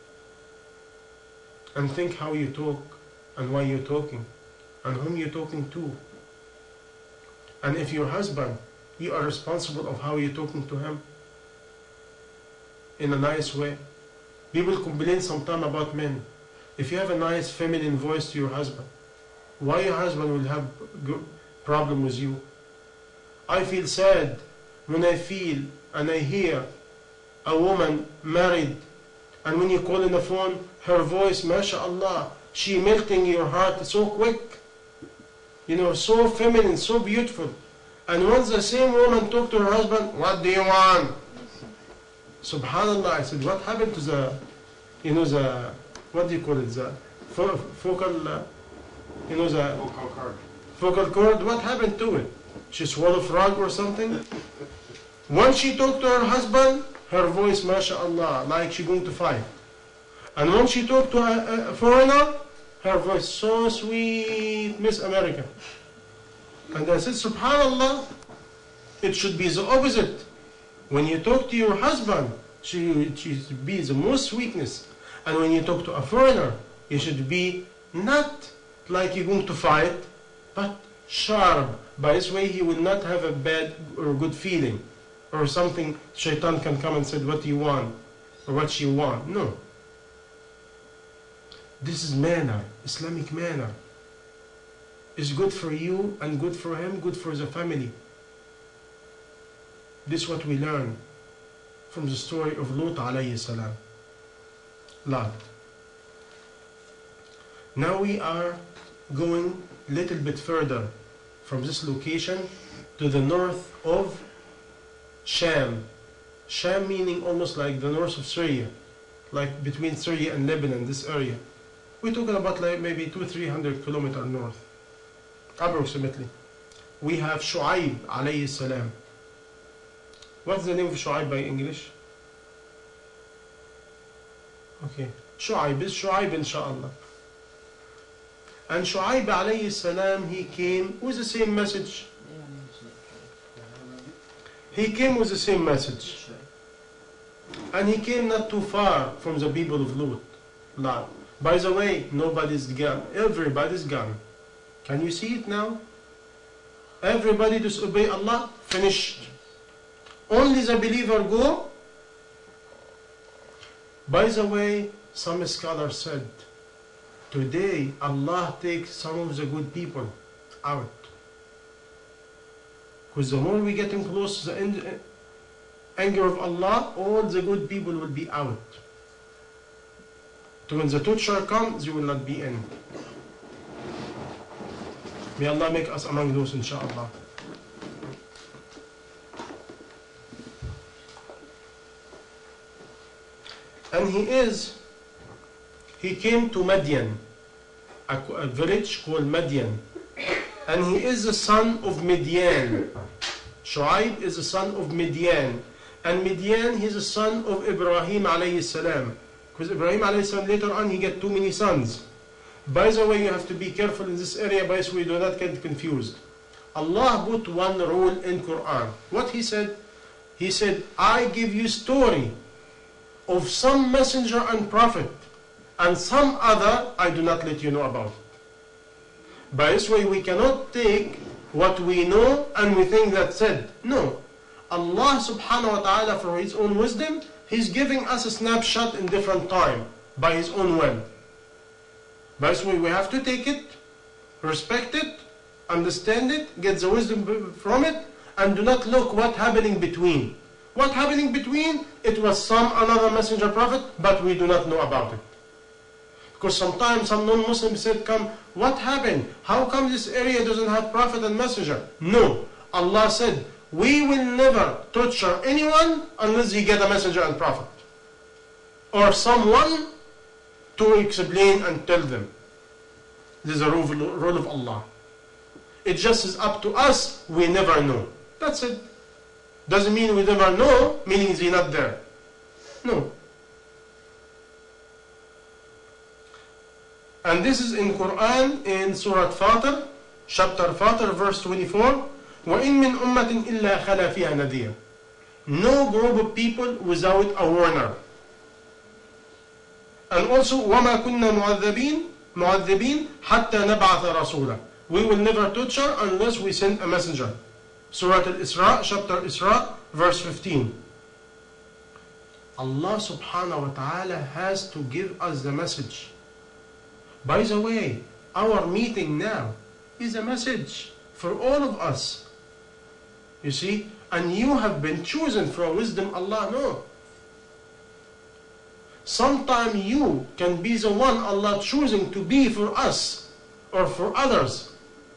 A: And think how you talk and why you're talking and whom you're talking to. And if your husband, you are responsible of how you're talking to him in a nice way. People complain sometimes about men. If you have a nice feminine voice to your husband, why your husband will have a problem with you? I feel sad when I feel and I hear a woman married, and when you call in the phone, her voice, mashallah, she melting your heart so quick, you know, so feminine, so beautiful. And once the same woman talked to her husband, what do you want? Subhanallah, I said, what happened to the, you know, the, what do you call it, the fo- focal, uh, you know, the
C: Vocal card.
A: focal cord, what happened to it? She swallowed frog or something? Once she talked to her husband, her voice, mashallah, like she going to fight. And when she talked to a, a foreigner, her voice so sweet, Miss America. And I said, subhanallah, it should be the opposite. When you talk to your husband, she should be the most sweetness. And when you talk to a foreigner, you should be not like you're going to fight, but sharp. By this way, he will not have a bad or good feeling. Or something, shaitan can come and say, what do you want? Or what you want? No. This is manner, Islamic manner. It's good for you and good for him, good for the family. This is what we learn from the story of Lut alayhi salam. Lot. Now we are going a little bit further from this location to the north of Sham. Sham meaning almost like the north of Syria, like between Syria and Lebanon, this area. We're talking about like maybe two, three hundred kilometers north, approximately. We have Shu'aib alayhi salam. What's the name of Shu'aib by English? Okay, Shu'aib is Shu'aib inshallah. And Shu'aib alayhi salam, he came with the same message. He came with the same message. And he came not too far from the people of Lut. Lot. By the way, nobody's gone. Everybody's gone. Can you see it now? Everybody disobey Allah. Finished. Only the believer go. By the way, some scholars said, today Allah takes some of the good people out. Because the more we getting close to the end, anger of Allah, all the good people will be out. So when the torture comes, they will not be in. May Allah make us among those, inshaAllah. And he is, he came to Madian, a, a village called Madian. And he is the son of Midian. Shu'aib is the son of Midian. And Midian, he's the son of Ibrahim alayhi salam. Because Ibrahim alayhi salam, later on, he get too many sons. By the way, you have to be careful in this area, by so we do not get confused. Allah put one rule in Quran. What he said? He said, I give you story of some messenger and prophet, and some other I do not let you know about. By this way, we cannot take what we know and we think that's it. No. Allah subhanahu wa ta'ala, for His own wisdom, He's giving us a snapshot in different time by His own will. By this way, we have to take it, respect it, understand it, get the wisdom from it, and do not look what happening between. What happening between? It was some another messenger prophet, but we do not know about it. Because sometimes some non-Muslims said, come, what happened? How come this area doesn't have prophet and messenger? No. Allah said, we will never torture anyone unless he get a messenger and prophet. Or someone to explain and tell them. This is a rule, rule of Allah. It just is up to us, we never know. That's it. Doesn't mean we never know, meaning he's not there. No. And this is in Quran, in Surah Fatir, chapter Fatir, verse twenty-four. وَإِن مِّنْ أُمَّةٍ إِلَّا خَلَا فِيهَا نَذِيرٌ. No group of people without a warner. And also, وَمَا كُنَّا مُعَذَّبِينَ مُعَذِّبِينَ حَتَّى نَبْعَثَ رَسُولًا. We will never torture unless we send a messenger. Surah Al-Isra, chapter Isra, verse fifteen. Allah subhanahu wa ta'ala has to give us the message. By the way, our meeting now is a message for all of us. You see, and you have been chosen for wisdom. Allah, no. Sometimes you can be the one Allah choosing to be for us or for others.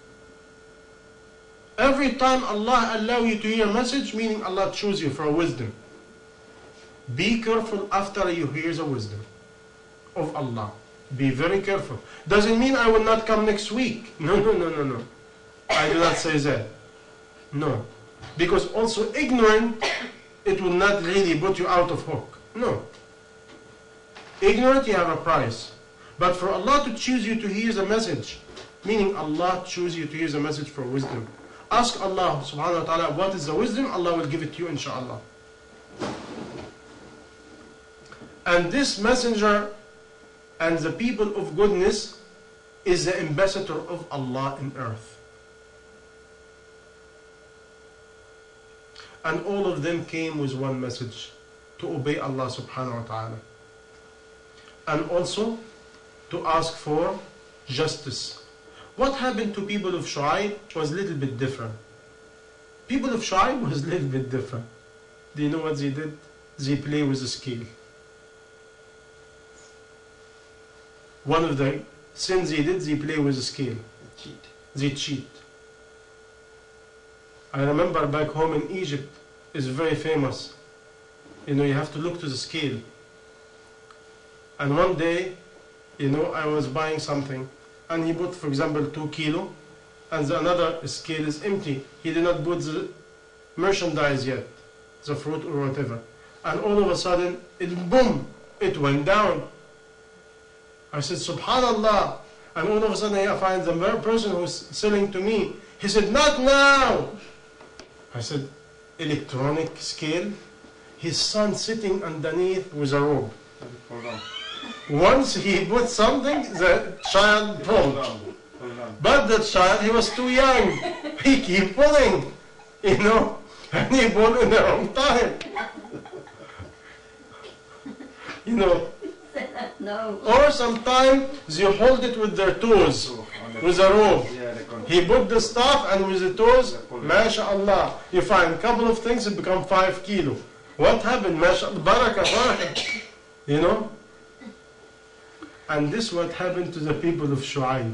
A: Every time Allah allow you to hear a message, meaning Allah choose you for wisdom. Be careful after you hear the wisdom of Allah. Be very careful. Doesn't mean I will not come next week. No, no, no, no, no. I do not say that. No. Because also ignorant, it will not really put you out of hook. No. Ignorant, you have a price. But for Allah to choose you to hear the message, meaning Allah choose you to hear the message for wisdom. Ask Allah subhanahu wa ta'ala what is the wisdom, Allah will give it to you inshallah. And this messenger and the people of goodness is the ambassador of Allah in earth. And all of them came with one message, to obey Allah subhanahu wa ta'ala. And also to ask for justice. What happened to people of Shu'aib was a little bit different. People of Shu'aib was a little bit different. Do you know what they did? They play with a scale. One of the sins they did, they play with a scale.
C: Cheat.
A: They cheat. I remember back home in Egypt, it's very famous. You know, you have to look to the scale. And one day, you know, I was buying something, and he put, for example, two kilo, and the another scale is empty. He did not put the merchandise yet, the fruit or whatever. And all of a sudden, it boom, it went down. I said, Subhanallah. And all of a sudden, I find the person who's selling to me. He said, not now. I said, electronic scale? His son sitting underneath with a rope.
C: Hold on.
A: Once he put something, the child
C: Hold
A: pulled.
C: on. Hold on.
A: But the child, he was too young. He keep pulling, you know, and he pulled in the wrong time. You know,
E: No.
A: or sometimes they hold it with their toes,
C: So, on the-
A: with a rope.
C: Yeah, the con-
A: He put the stuff and with the toes, mashallah, you find a couple of things it become five kilo. What happened? Mashallah, barakah, barakah. You know? And this what happened to the people of Shu'aib.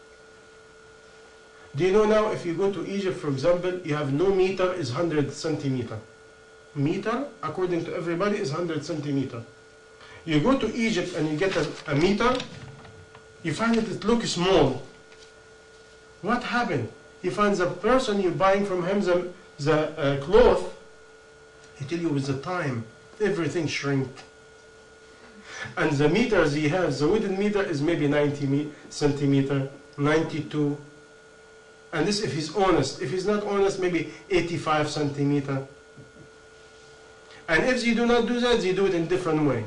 A: Do you know now if you go to Egypt, for example, you have no meter is one hundred centimeter. Meter, according to everybody, is one hundred centimeter. You go to Egypt and you get a, a meter, you find that it looks small. What happened? You find the person you're buying from him the, the uh, cloth, he tell you with the time, everything shrink. And the meters he has, the wooden meter is maybe ninety centimeter, ninety-two. And this if he's honest. If he's not honest, maybe eighty-five centimeter. And if they do not do that, they do it in different way.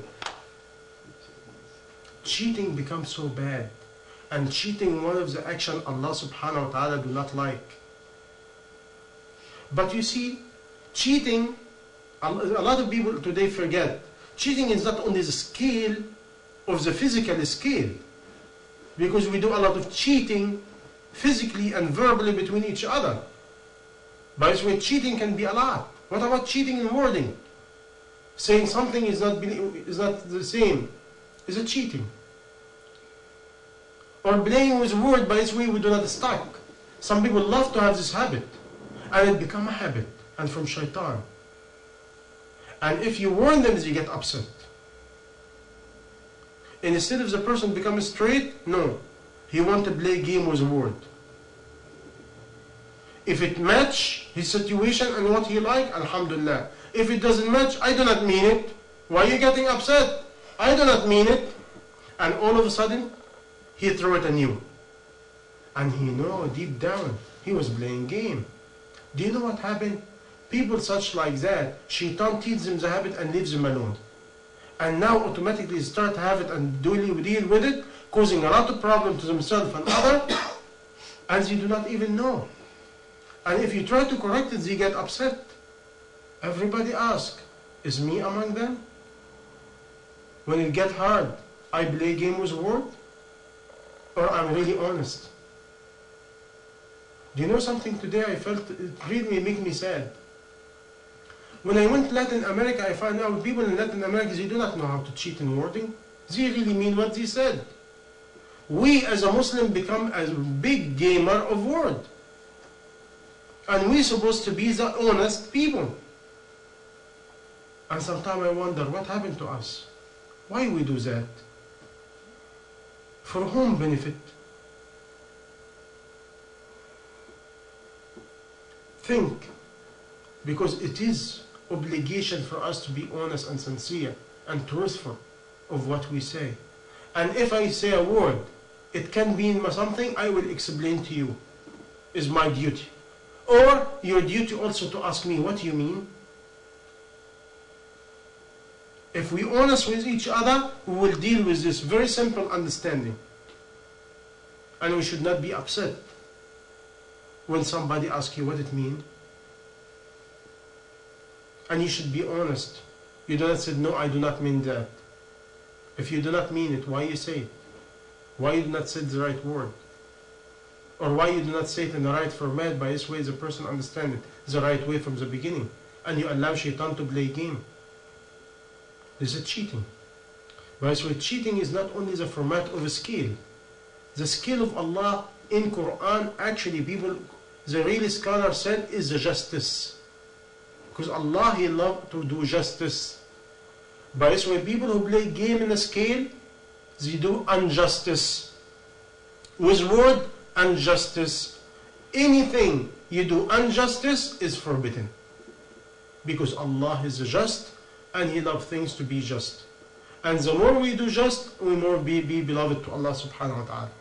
A: Cheating becomes so bad. And cheating one of the action Allah subhanahu wa ta'ala do not like. But you see, cheating, a lot of people today forget, cheating is not only the scale of the physical scale. Because we do a lot of cheating physically and verbally between each other. By the way, cheating can be a lot. What about cheating in wording? Saying something is not, is not the same. Is it cheating? Or playing with word, by this way we do not stuck. Some people love to have this habit. And it become a habit. And from shaitan. And if you warn them, they get upset. And instead of the person become straight, no. He want to play game with word. If it match his situation and what he like, alhamdulillah. If it doesn't match, I do not mean it. Why are you getting upset? I do not mean it. And all of a sudden, he threw it on you. And he know deep down, he was playing game. Do you know what happened? People such like that, shaitan teaches them the habit and leaves them alone. And now automatically start to have it and deal, deal with it, causing a lot of problem to themselves and others, and they do not even know. And if you try to correct it, they get upset. Everybody ask, is me among them? When it get hard, I play game with word? Or I'm really honest? Do you know something today I felt, it really made me sad. When I went to Latin America, I found out people in Latin America, they do not know how to cheat in wording. They really mean what they said. We as a Muslim become a big gamer of word. And we're supposed to be the honest people. And sometimes I wonder what happened to us. Why we do that? For whom benefit? Think, because it is obligation for us to be honest and sincere and truthful of what we say. And if I say a word, it can mean something, I will explain to you. Is my duty. Or your duty also to ask me, what do you mean? If we're honest with each other, we will deal with this very simple understanding. And we should not be upset when somebody asks you what it means. And you should be honest. You do not say, no, I do not mean that. If you do not mean it, why you say it? Why you do not say the right word? Or why you do not say it in the right format, by this way the person understands it the right way from the beginning. And you allow shaitan to play game. This is cheating. By this way, cheating is not only the format of a scale. The scale of Allah in Quran, actually people, the real scholar said, is the justice. Because Allah, He loves to do justice. By this way, people who play game in a scale, they do injustice. With word, injustice. Anything you do injustice is forbidden. Because Allah is just and He loves things to be just. And the more we do just, we more be, be beloved to Allah subhanahu wa ta'ala.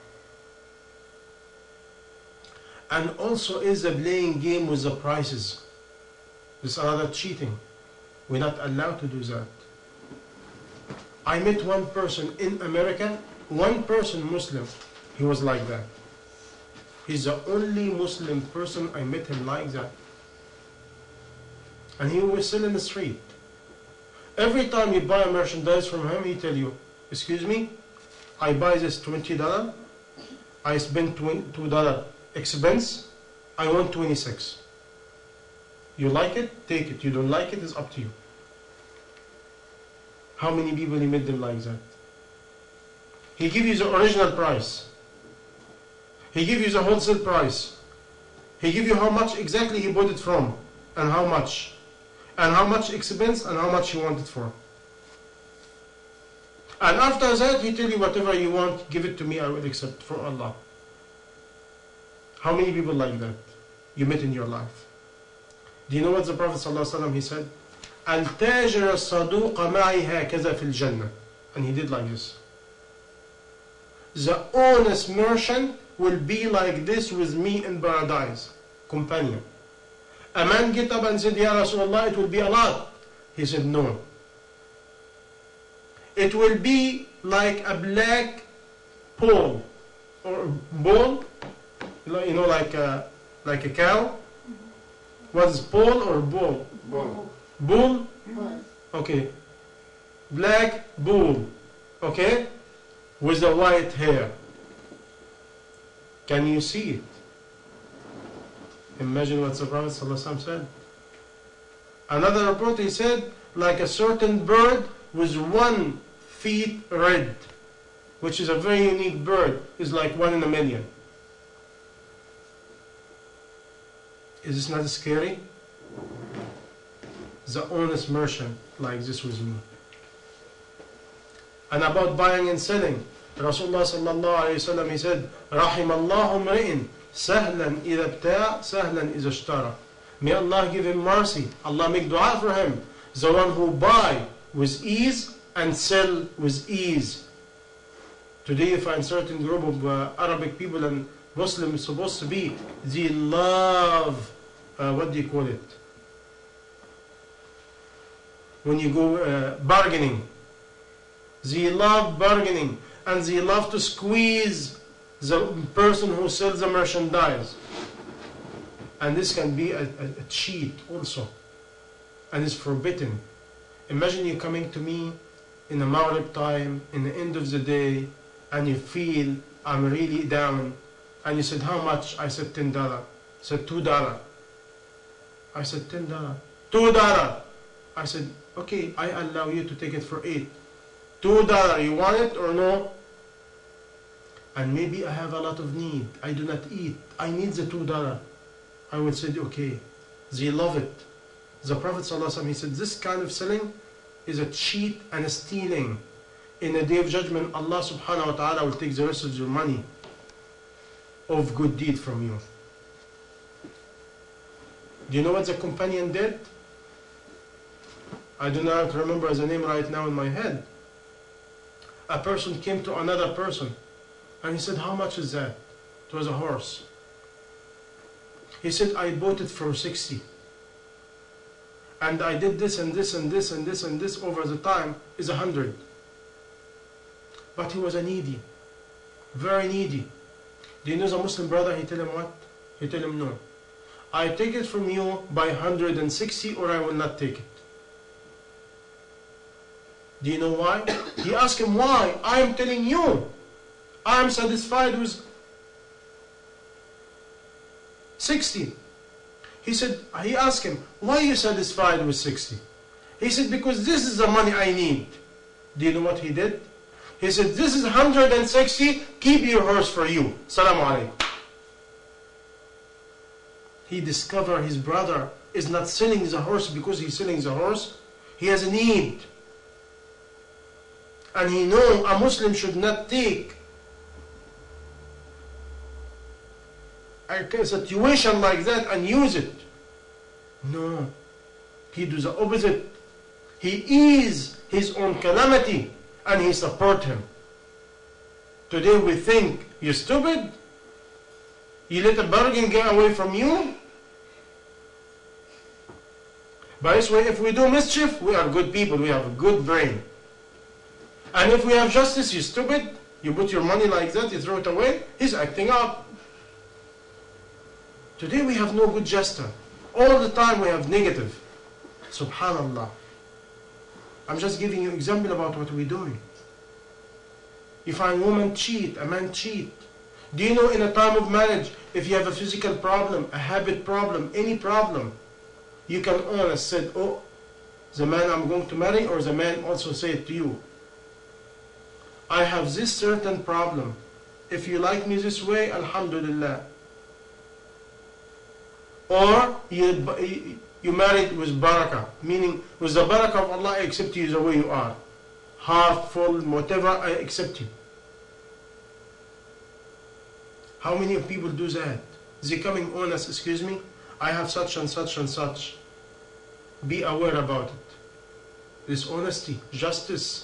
A: And also is the playing game with the prices. This is another cheating. We're not allowed to do that. I met one person in America, one person Muslim, he was like that. He's the only Muslim person I met him like that. And he was still in the street. Every time you buy a merchandise from him, he tell you, excuse me, I buy this twenty dollars, I spend two dollars expense, I want twenty-six. You like it, take it. You don't like it, it's up to you. How many people he made them like that? He give you the original price. He give you the wholesale price. He give you how much exactly he bought it from, and how much, and how much expense, and how much he want it for. And after that, he tell you whatever you want, give it to me, I will accept from Allah. How many people like that you met in your life? Do you know what the Prophet ﷺ, he said? التاجر الصدوق معي هكذا في الجنة. And he did like this. The honest merchant will be like this with me in paradise. Companion. A man get up and said, Ya Rasulullah, it will be a lot. He said, no. It will be like a black pole or bull, you know, like a, like a cow. What is pole or bull?
C: Bull.
A: Bull? Okay. Black bull. Okay? With the white hair. Can you see it? Imagine what the Prophet ﷺ said. Another report, he said, like a certain bird with one feet red, which is a very unique bird, is like one in a million. Is this not scary? The honest merchant like this with me. And about buying and selling, Rasulullah sallallahu alayhi wa sallam, he said, رحم الله امرئ سهلا إذا ابتاع سهلا إذا اشترى. May Allah give him mercy. Allah make dua for him. The one who buy with ease and sell with ease. Today you find certain group of uh, Arabic people and Muslims supposed to be, they love, uh, what do you call it? When you go uh, bargaining. They love bargaining and they love to squeeze the person who sells the merchandise. And this can be a, a, a cheat also. And it's forbidden. Imagine you coming to me in the Maghrib time, in the end of the day, and you feel I'm really down. And you said, how much? I said ten dollars. I said two dollars. I said ten dollars. two dollars. I said, okay, I allow you to take it for eight. Two dollars, you want it or no? And maybe I have a lot of need. I do not eat. I need the two dollars. I would say, okay. They love it. The Prophet ﷺ, he said, this kind of selling is a cheat and a stealing. In the day of judgment, Allah subhanahu wa ta'ala will take the rest of your money of good deed from you. Do you know what the companion did? I do not remember the name right now in my head. A person came to another person and he said, how much is that? It was a horse. He said, I bought it for sixty. And I did this and this and this and this and this over the time is a hundred. But he was a needy. Very needy. Do you know the Muslim brother, he tell him what? He tell him no. I take it from you by one hundred sixty or I will not take it. Do you know why? He asked him why. I am telling you. I am satisfied with sixty. He said, he asked him, why are you satisfied with sixty? He said, because this is the money I need. Do you know what he did? He said, this is one hundred sixty, keep your horse for you. Salaam alaikum. He discovered his brother is not selling the horse because he's selling the horse. He has a need. And he knows a Muslim should not take a situation like that and use it. No. He does the opposite. He is his own calamity and he support him. Today we think, you're stupid? You let a bargain get away from you? By this way, if we do mischief, we are good people. We have a good brain. And if we have justice, you're stupid. You put your money like that, you throw it away. He's acting up. Today we have no good gesture. All the time we have negative. Subhanallah. I'm just giving you an example about what we're doing. You find a woman cheat, a man cheat. Do you know in a time of marriage, if you have a physical problem, a habit problem, any problem, you can honest say, oh, the man I'm going to marry, or the man also say it to you, I have this certain problem. If you like me this way, alhamdulillah. Or you, you married with barakah, meaning with the barakah of Allah, I accept you the way you are. Heart full, whatever, I accept you. How many people do that? They coming honest, excuse me, I have such and such and such. Be aware about it. This honesty, justice.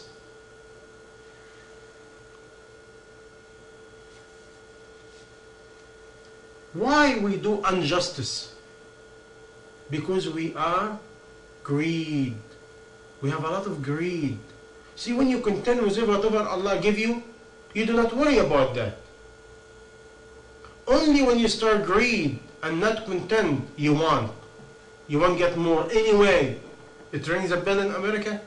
A: Why we do injustice? Because we are greed. We have a lot of greed. See, when you contend with whatever Allah give you, you do not worry about that. Only when you start greed and not content, you want. You want to get more anyway. It rings a bell in America.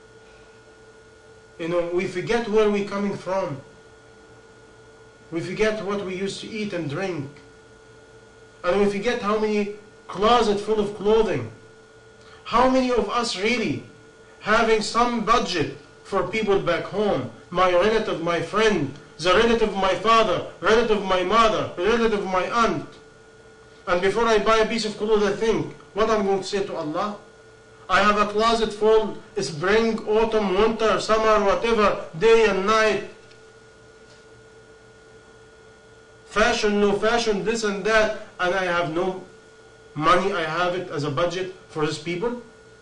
A: You know, we forget where we're coming from. We forget what we used to eat and drink. And we forget how many closets full of clothing. How many of us really having some budget for people back home? My relative, my friend, the relative of my father, relative of my mother, relative of my aunt. And before I buy a piece of clothes, I think, what I'm going to say to Allah? I have a closet full, spring, autumn, winter, summer, whatever, day and night. Fashion, no fashion, this and that, and I have no money, I have it as a budget for these people.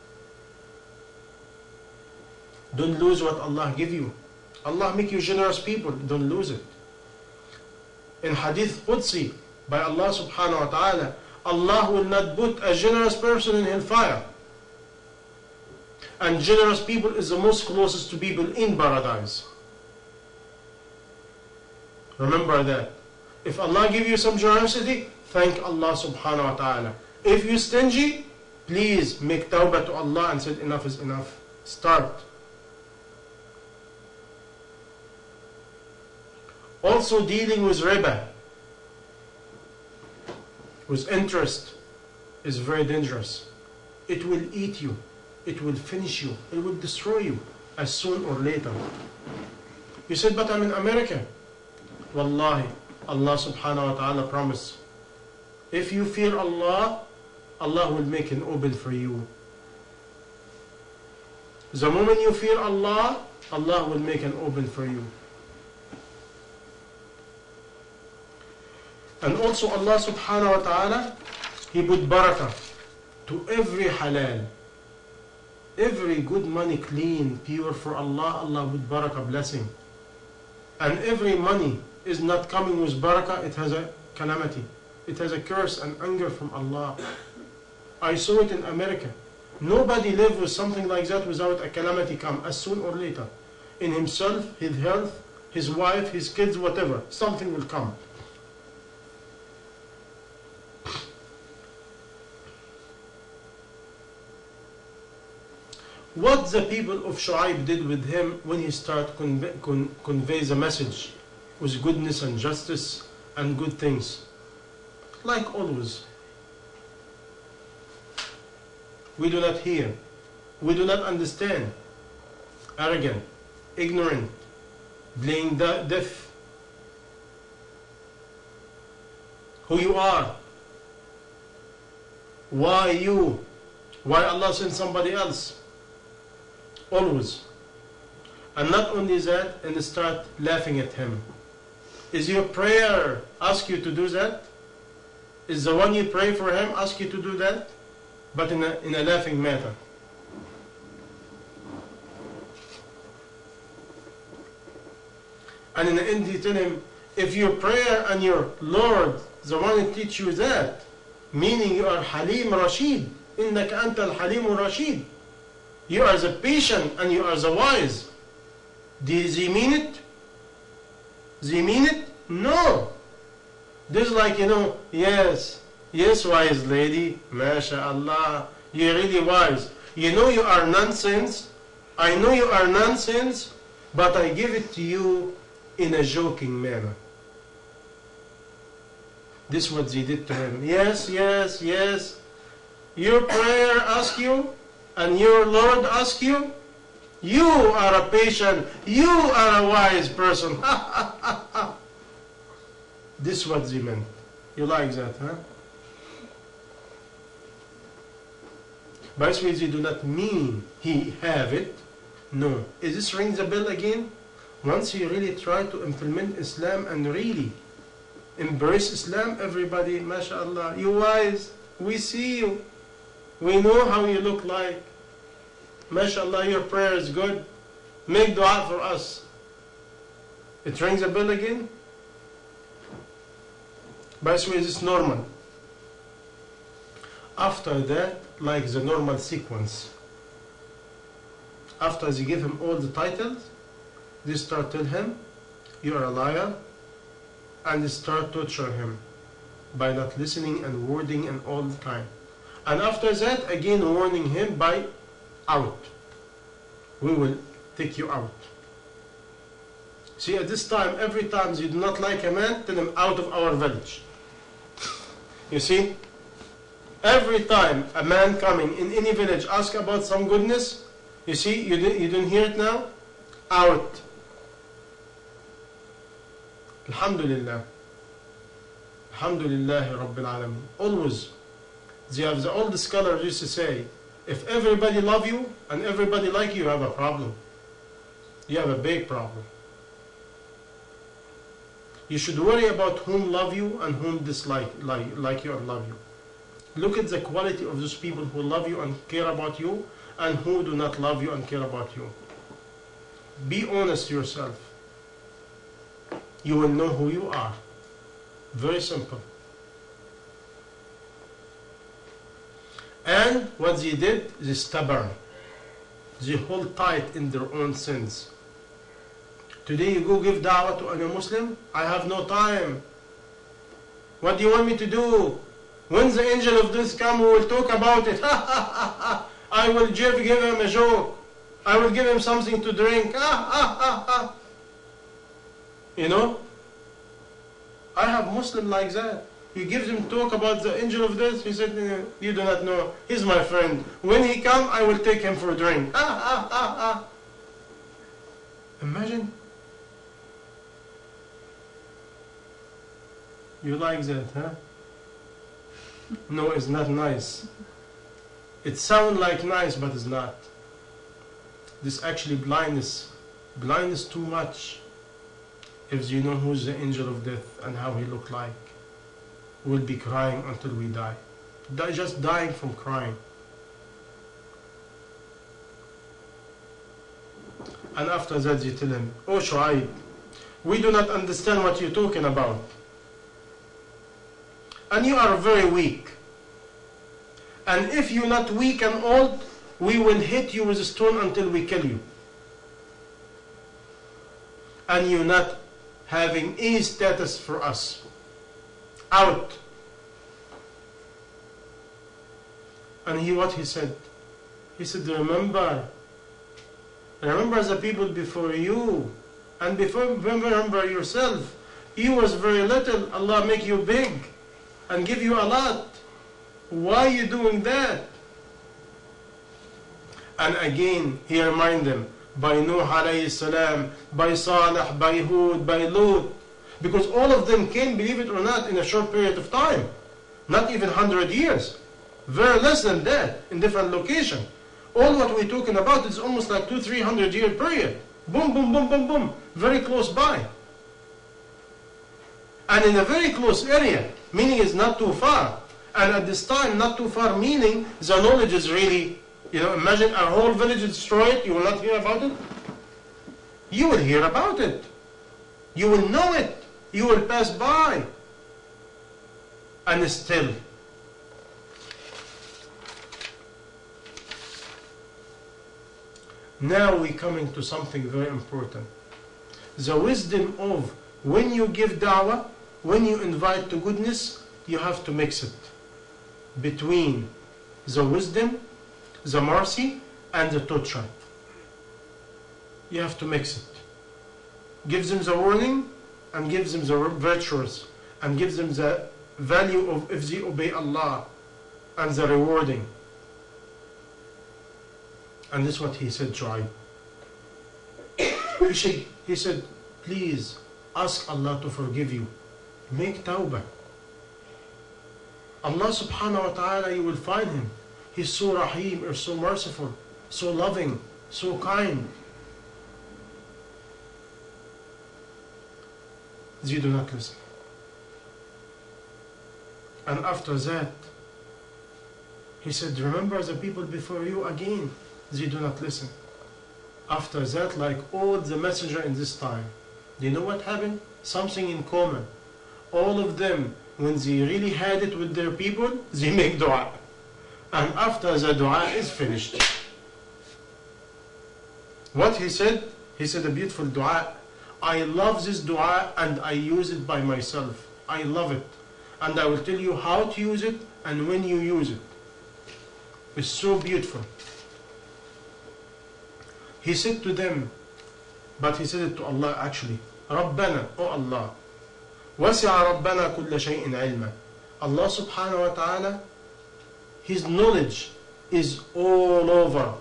A: Don't lose what Allah give you. Allah make you generous people, don't lose it. In Hadith Qudsi, by Allah subhanahu wa ta'ala, Allah will not put a generous person in hellfire. And generous people is the most closest to people in paradise. Remember that. If Allah give you some generosity, thank Allah subhanahu wa ta'ala. If you stingy, please make tawbah to Allah and say enough is enough. Start. Also dealing with riba, with interest, is very dangerous. It will eat you. it will finish you. It will destroy you as soon or later. You said, but I'm in America. Wallahi, Allah subhanahu wa ta'ala promised, if you fear Allah, Allah will make an open for you. The moment you fear Allah, Allah will make an open for you. And also Allah subhanahu wa ta'ala, He put barakah to every halal. Every good money clean, pure for Allah, Allah with barakah blessing. And every money is not coming with barakah, it has a calamity. It has a curse and anger from Allah. I saw it in America. Nobody lives with something like that without a calamity come, as soon or later. In himself, his health, his wife, his kids, whatever. Something will come. What the people of Shu'aib did with him when he started convey, con, convey the message with goodness and justice and good things. Like always. We do not hear. We do not understand. Arrogant, ignorant, playing deaf. Who you are. Why you? Why Allah sent somebody else? Always. And not only that, and start laughing at him. Is your prayer ask you to do that? Is the one you pray for him ask you to do that? But in a, in a laughing manner. And in the end he tell him, if your prayer and your Lord, the one who teach you that, meaning you are Halim Rashid, إِنَّكَ أَنْتَ الْحَلِيمُ Rashid. You are the patient and you are the wise. Does he mean it? Does he mean it? No. This is like, you know, yes, yes, wise lady, MashaAllah, you're really wise. You know you are nonsense. I know you are nonsense, but I give it to you in a joking manner. This is what they did to him. Yes, yes, yes. Your prayer asks you, and your Lord asks you, you are a patient, you are a wise person. This is what they meant. You like that, huh? By the way, they do not mean he have it. No. Is this ring the bell again? Once you really try to implement Islam and really embrace Islam, everybody, mashallah, you wise, we see you. We know how you look like. MashaAllah, your prayer is good. Make dua for us. It rings a bell again? By the way, this is normal. After that, like the normal sequence. After they give him all the titles, they start tell him, you are a liar, and they start torture him by not listening and wording and all the time. And after that, again warning him by out. We will take you out. See, at this time, every time you do not like a man, tell him out of our village. You see? Every time a man coming in any village ask about some goodness, you see, you didn't, you didn't hear it now? Out. Alhamdulillah. Alhamdulillah Rabbil Alameen. Always. They have the old scholars used to say, if everybody love you and everybody like you, you have a problem. You have a big problem. You should worry about whom love you and whom dislike like, like you or love you. Look at the quality of those people who love you and care about you and who do not love you and care about you. Be honest to yourself. You will know who you are. Very simple. And what they did, they stubborn. They hold tight in their own sins. Today you go give da'wah to a Muslim, I have no time. What do you want me to do? When the angel of death come, we will talk about it. I will give, give him a joke. I will give him something to drink. You know? I have Muslim like that. You give him talk about the angel of death. He said, "No, you do not know. He's my friend. When he come, I will take him for a drink." Ah, ah, ah, ah. Imagine. You like that, huh? No, it's not nice. It sounds like nice, but it's not. This actually blindness. Blindness too much. If you know who's the angel of death and how he look like, we'll be crying until we die. Die just dying from crying. And after that you tell him, "Oh Shu'aib, we do not understand what you're talking about. And you are very weak. And if you're not weak and old, we will hit you with a stone until we kill you. And you're not having any status for us. Out." And he what he said? He said, remember, remember the people before you, and before remember yourself. You was very little, Allah make you big and give you a lot. Why are you doing that? And again he remind them by Nuh alayhi salam, by Salih, by Hud, by Lut, because all of them came, believe it or not, in a short period of time, not even one hundred years, very less than that, in different locations. All what we're talking about is almost like two, three hundred year period. Boom, boom, boom, boom, boom, very close by. And in a very close area, meaning it's not too far. And at this time, not too far, meaning the knowledge is really, you know, imagine a whole village destroyed, you will not hear about it? You will hear about it. You will know it. You will pass by. And still, now we're coming to something very important. The wisdom of when you give da'wah, when you invite to goodness, you have to mix it between the wisdom, the mercy, and the torture. You have to mix it. Gives them the warning, and gives them the virtues, and gives them the value of if they obey Allah, and the rewarding. And this is what he said, Shu'aib. He said, he said, please ask Allah to forgive you. Make tawbah. Allah subhanahu wa ta'ala, you will find him. He's so rahim, or so merciful, so loving, so kind. They do not listen. And after that, he said, remember the people before you again. They do not listen. After that, like all the messenger in this time, do you know what happened? Something in common. All of them, when they really had it with their people, they make dua. And after the dua is finished, what he said? He said a beautiful dua. I love this dua and I use it by myself. I love it. And I will tell you how to use it and when you use it. It's so beautiful. He said to them, but he said it to Allah actually, رَبَّنَا, O Allah, وَسِعَ رَبَّنَا كُلَّ شَيْءٍ عِلْمًا. Allah subhanahu wa ta'ala, His knowledge is all over.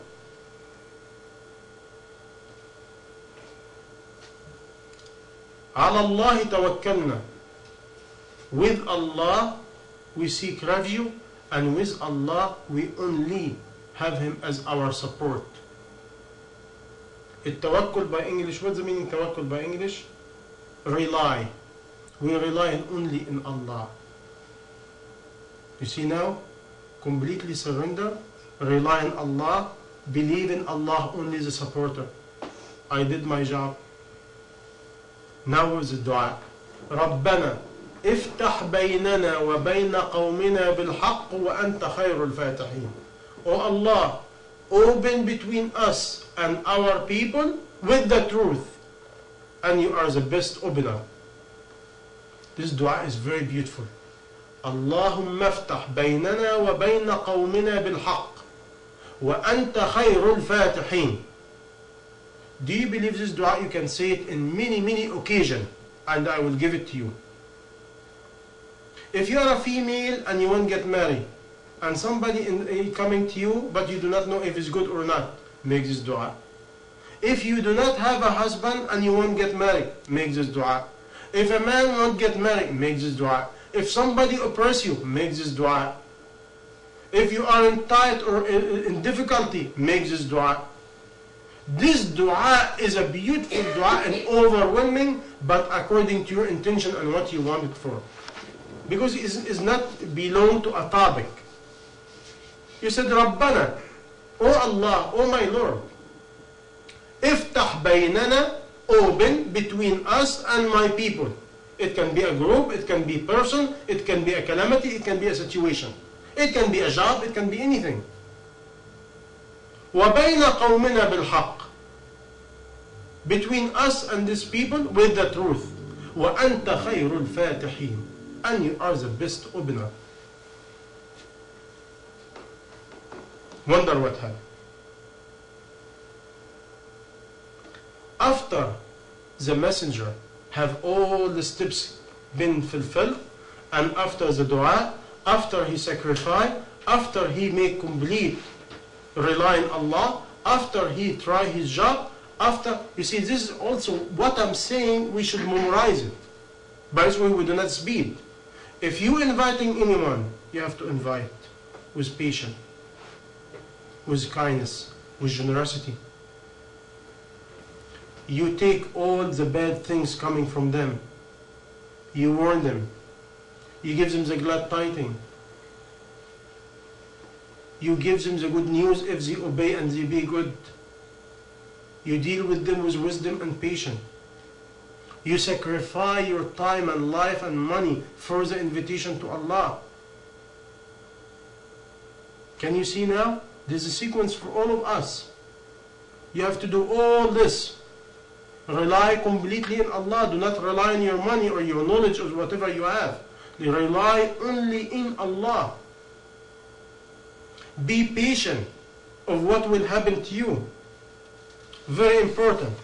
A: عَلَى اللَّهِ تَوَكَّلْنَا. With Allah we seek refuge, and with Allah we only have Him as our support. التوكل by English, what's the meaning tawakkul by English? Rely. We rely only in Allah. You see now? Completely surrender, rely on Allah, believe in Allah only the supporter. I did my job. Now is the dua. ربنا افتح بيننا وبين قومنا بالحق وأنت خير الفاتحين. O Allah, open between us and our people with the truth, and you are the best opener. This dua is very beautiful. اللهم افتح بيننا وبين قومنا بالحق وأنت خير الفاتحين. Do you believe this dua? You can say it in many, many occasions, and I will give it to you. If you are a female and you want to get married, and somebody in, in coming to you, but you do not know if it's good or not, make this dua. If you do not have a husband and you want to get married, make this dua. If a man won't get married, make this dua. If somebody oppress you, make this dua. If you are in tight or in difficulty, make this dua. This dua is a beautiful dua and overwhelming, but according to your intention and what you want it for. Because it is not belong to a topic. You said, Rabbana, O Allah, O my Lord, iftah baynana, open between us and my people. It can be a group, it can be a person, it can be a calamity, it can be a situation. It can be a job, it can be anything. وَبَيْنَ قَوْمِنَا بِالْحَقِّ, between us and these people with the truth. وَأَنْتَ خَيْرُ الْفَاتِحِينَ, and you are the best opener. Wonder what happened. After the messenger have all the steps been fulfilled, and after the dua, after he sacrificed, after he made complete rely on Allah, after he try his job, after, you see, this is also what I'm saying, we should memorize it. By the way, we do not speed. If you inviting anyone, you have to invite with patience, with kindness, with generosity. You take all the bad things coming from them. You warn them. You give them the glad tidings. You give them the good news if they obey and they be good. You deal with them with wisdom and patience. You sacrifice your time and life and money for the invitation to Allah. Can you see now? There's a sequence for all of us. You have to do all this. Rely completely on Allah. Do not rely on your money or your knowledge or whatever you have. You rely only in Allah. Be patient of what will happen to you. Very important.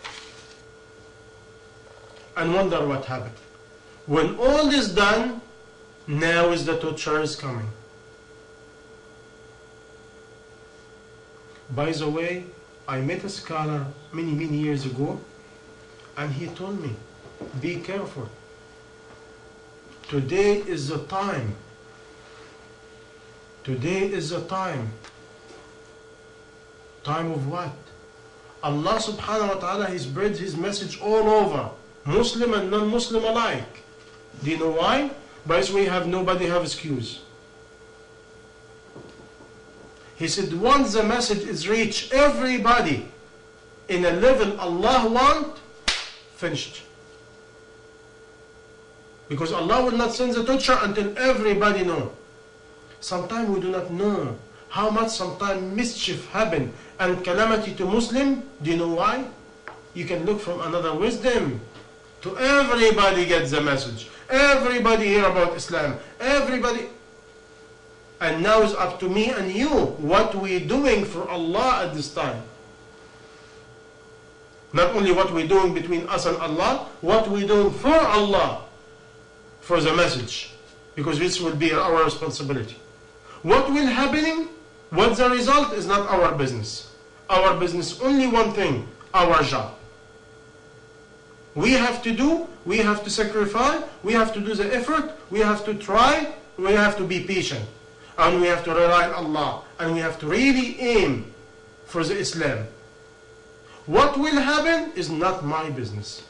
A: And wonder what happened. When all is done, now is the torture is coming. By the way, I met a scholar many, many years ago, and he told me, be careful. Today is the time. Today is the time. Time of what? Allah subhanahu wa ta'ala has spread his message all over, Muslim and non-Muslim alike. Do you know why? By the way, have nobody have excuse. He said, once the message is reached everybody in a level Allah want, finished. Because Allah will not send the torture until everybody know. Sometimes we do not know how much sometimes mischief happen and calamity to Muslim. Do you know why? You can look from another wisdom. To everybody gets the message. Everybody hear about Islam. Everybody. And now it's up to me and you. What we doing for Allah at this time. Not only what we doing between us and Allah, what we doing for Allah. For the message. Because this will be our responsibility. What will happen, what the result is not our business. Our business only one thing, our job. We have to do, we have to sacrifice, we have to do the effort, we have to try, we have to be patient. And we have to rely on Allah. And we have to really aim for the Islam. What will happen is not my business.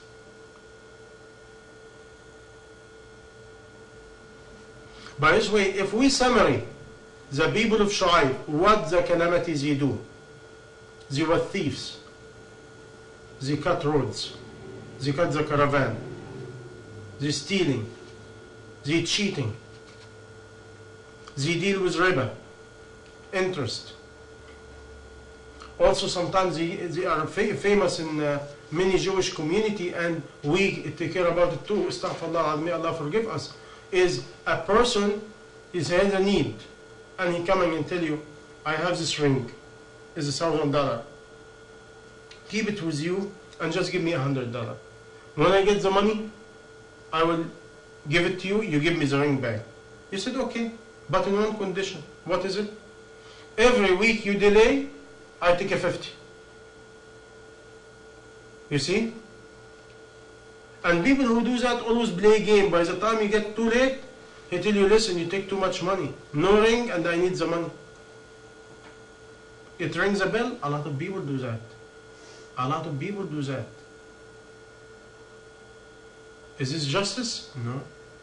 A: By this way, if we summary the people of Shu'aib, what the calamities they do? They were thieves. They cut roads. They cut the caravan. They stealing. They cheating. They deal with riba, interest. Also sometimes they, they are fa famous in uh, many Jewish community, and we take care about it too. Astaghfirullah, may Allah forgive us. Is a person is has a need, and he coming and tell you, I have this ring, it's a thousand dollar. Keep it with you and just give me a hundred dollar. When I get the money, I will give it to you, you give me the ring back. You said, okay, but in one condition. What is it? Every week you delay, I take a fifty. You see? And people who do that always play game. By the time you get too late, he tell you, listen, you take too much money. No ring and I need the money. It rings a bell. A lot of people do that. A lot of people do that. Is this justice? No.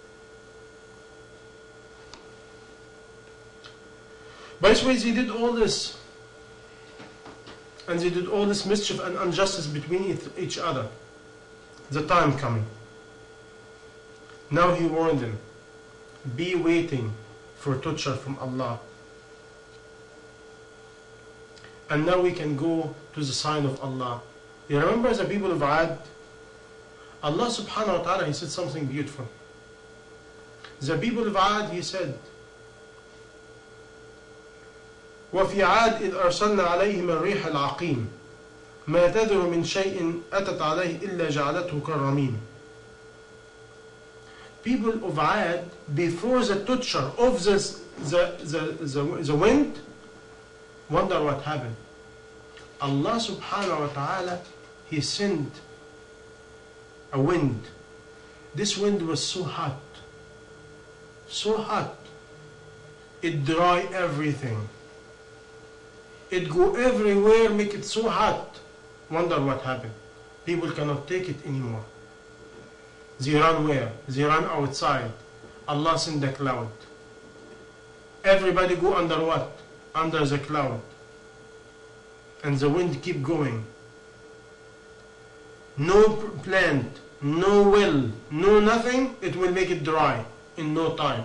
A: By the way, they did all this. And they did all this mischief and injustice between each other. The time coming. Now he warned them. Be waiting for torture from Allah. And now we can go to the sign of Allah. You remember the people of Ad? Allah subhanahu wa ta'ala, He said something beautiful. The people of Ad, He said, وفي عاد إذ أرسلنا عليهم الريح العقيم ما تذر من شيء أتت عليه إلا جعلته كالرميم. People of Ad, before the torture of the, the, the, the, the wind, wonder what happened. Allah subhanahu wa ta'ala, He sent a wind. This wind was so hot, so hot, it dry everything. It go everywhere, make it so hot. Wonder what happened. People cannot take it anymore. They run where? They run outside. Allah sent the cloud. Everybody go under what? Under the cloud. And the wind keep going. No plant, no well, no nothing, it will make it dry in no time.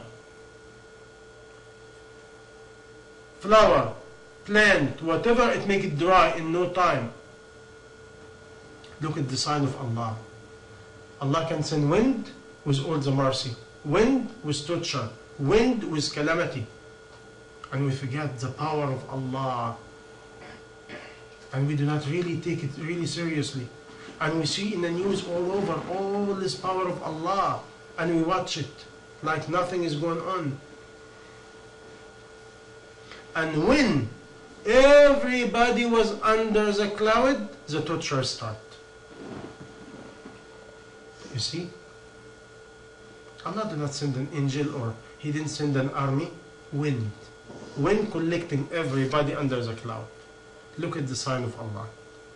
A: Flower, plant, whatever, it make it dry in no time. Look at the sign of Allah. Allah can send wind with all the mercy, wind with torture, wind with calamity. And we forget the power of Allah. And we do not really take it really seriously. And we see in the news all over all this power of Allah. And we watch it like nothing is going on. And when everybody was under the cloud, the torture started. You see? Allah did not send an angel, or He didn't send an army. Wind. Wind collecting everybody under the cloud. Look at the sign of Allah.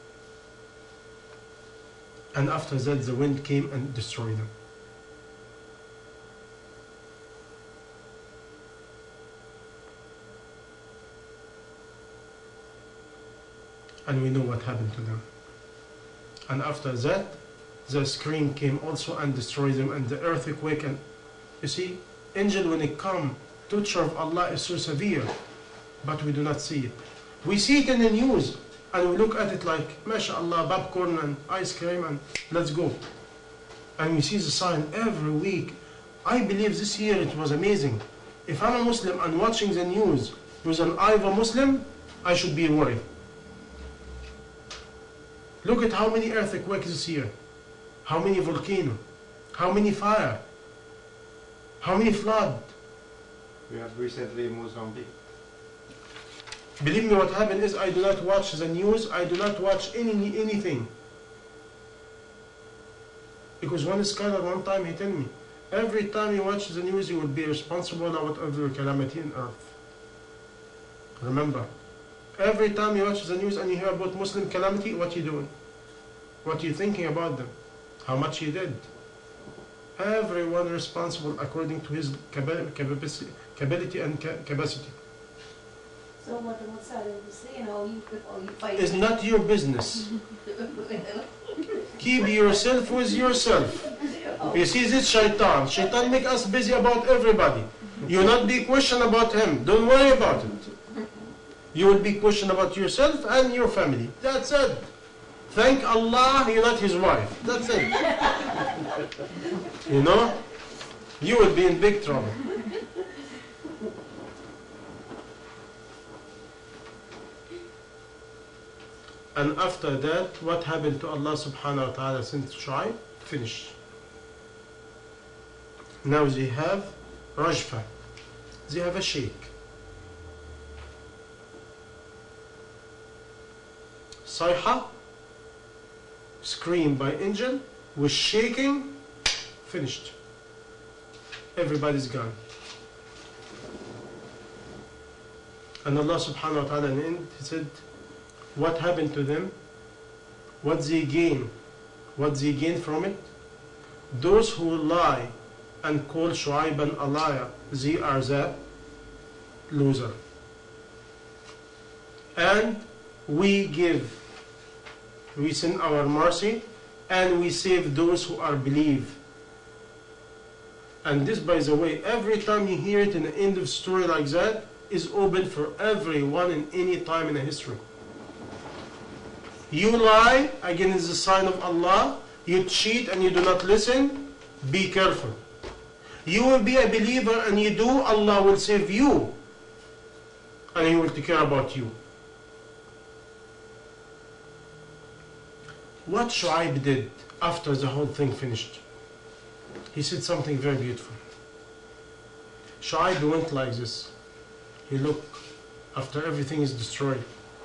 A: And after that, the wind came and destroyed them. And we know what happened to them. And after that, the scream came also and destroyed them, and the earthquake. And you see, angel, when it comes, torture of Allah is so severe, but we do not see it. We see it in the news, and we look at it like, mashallah, popcorn and ice cream, and let's go. And we see the sign every week. I believe this year it was amazing. If I'm a Muslim and watching the news with an eye of a Muslim, I should be worried. Look at how many earthquakes this year. How many volcanoes? How many fire? How many flood?
C: We have recently Mozambique.
A: Believe me, what happened is I do not watch the news. I do not watch any anything. Because one scholar one time he told me, every time you watch the news, you will be responsible about every calamity on earth. Remember, every time you watch the news and you hear about Muslim calamity, what you doing? What you thinking about them? How much you did? Everyone responsible according to his capability and capacity.
E: So what the Messiah was saying, oh, you, oh, you fight.
A: It's not your business. Keep yourself with yourself. You see this shaitan. Shaitan make us busy about everybody. You not be questioned about him. Don't worry about it. You will be questioned about yourself and your family. That's it. Thank Allah you're not his wife. That's it. You know? You will be in big trouble. And after that, what happened to Allah subhanahu wa ta'ala since tribe? Finish. Now they have rajfa. They have a shake. Sayha, scream by engine, with shaking, finished. Everybody's gone. And Allah subhanahu wa ta'ala in the end, He said, what happened to them? What they gain? What they gain from it? Those who lie and call Shu'aib a liar, they are the loser. And we give, we send our mercy, and we save those who are believe. And this, by the way, every time you hear it in the end of story like that, is open for everyone in any time in the history. You lie, again is a sign of Allah. You cheat and you do not listen, be careful. You will be a believer and you do, Allah will save you. And He will take care about you. What Shu'aib did after the whole thing finished, he said something very beautiful. Shu'aib went like this. He looked after everything is destroyed.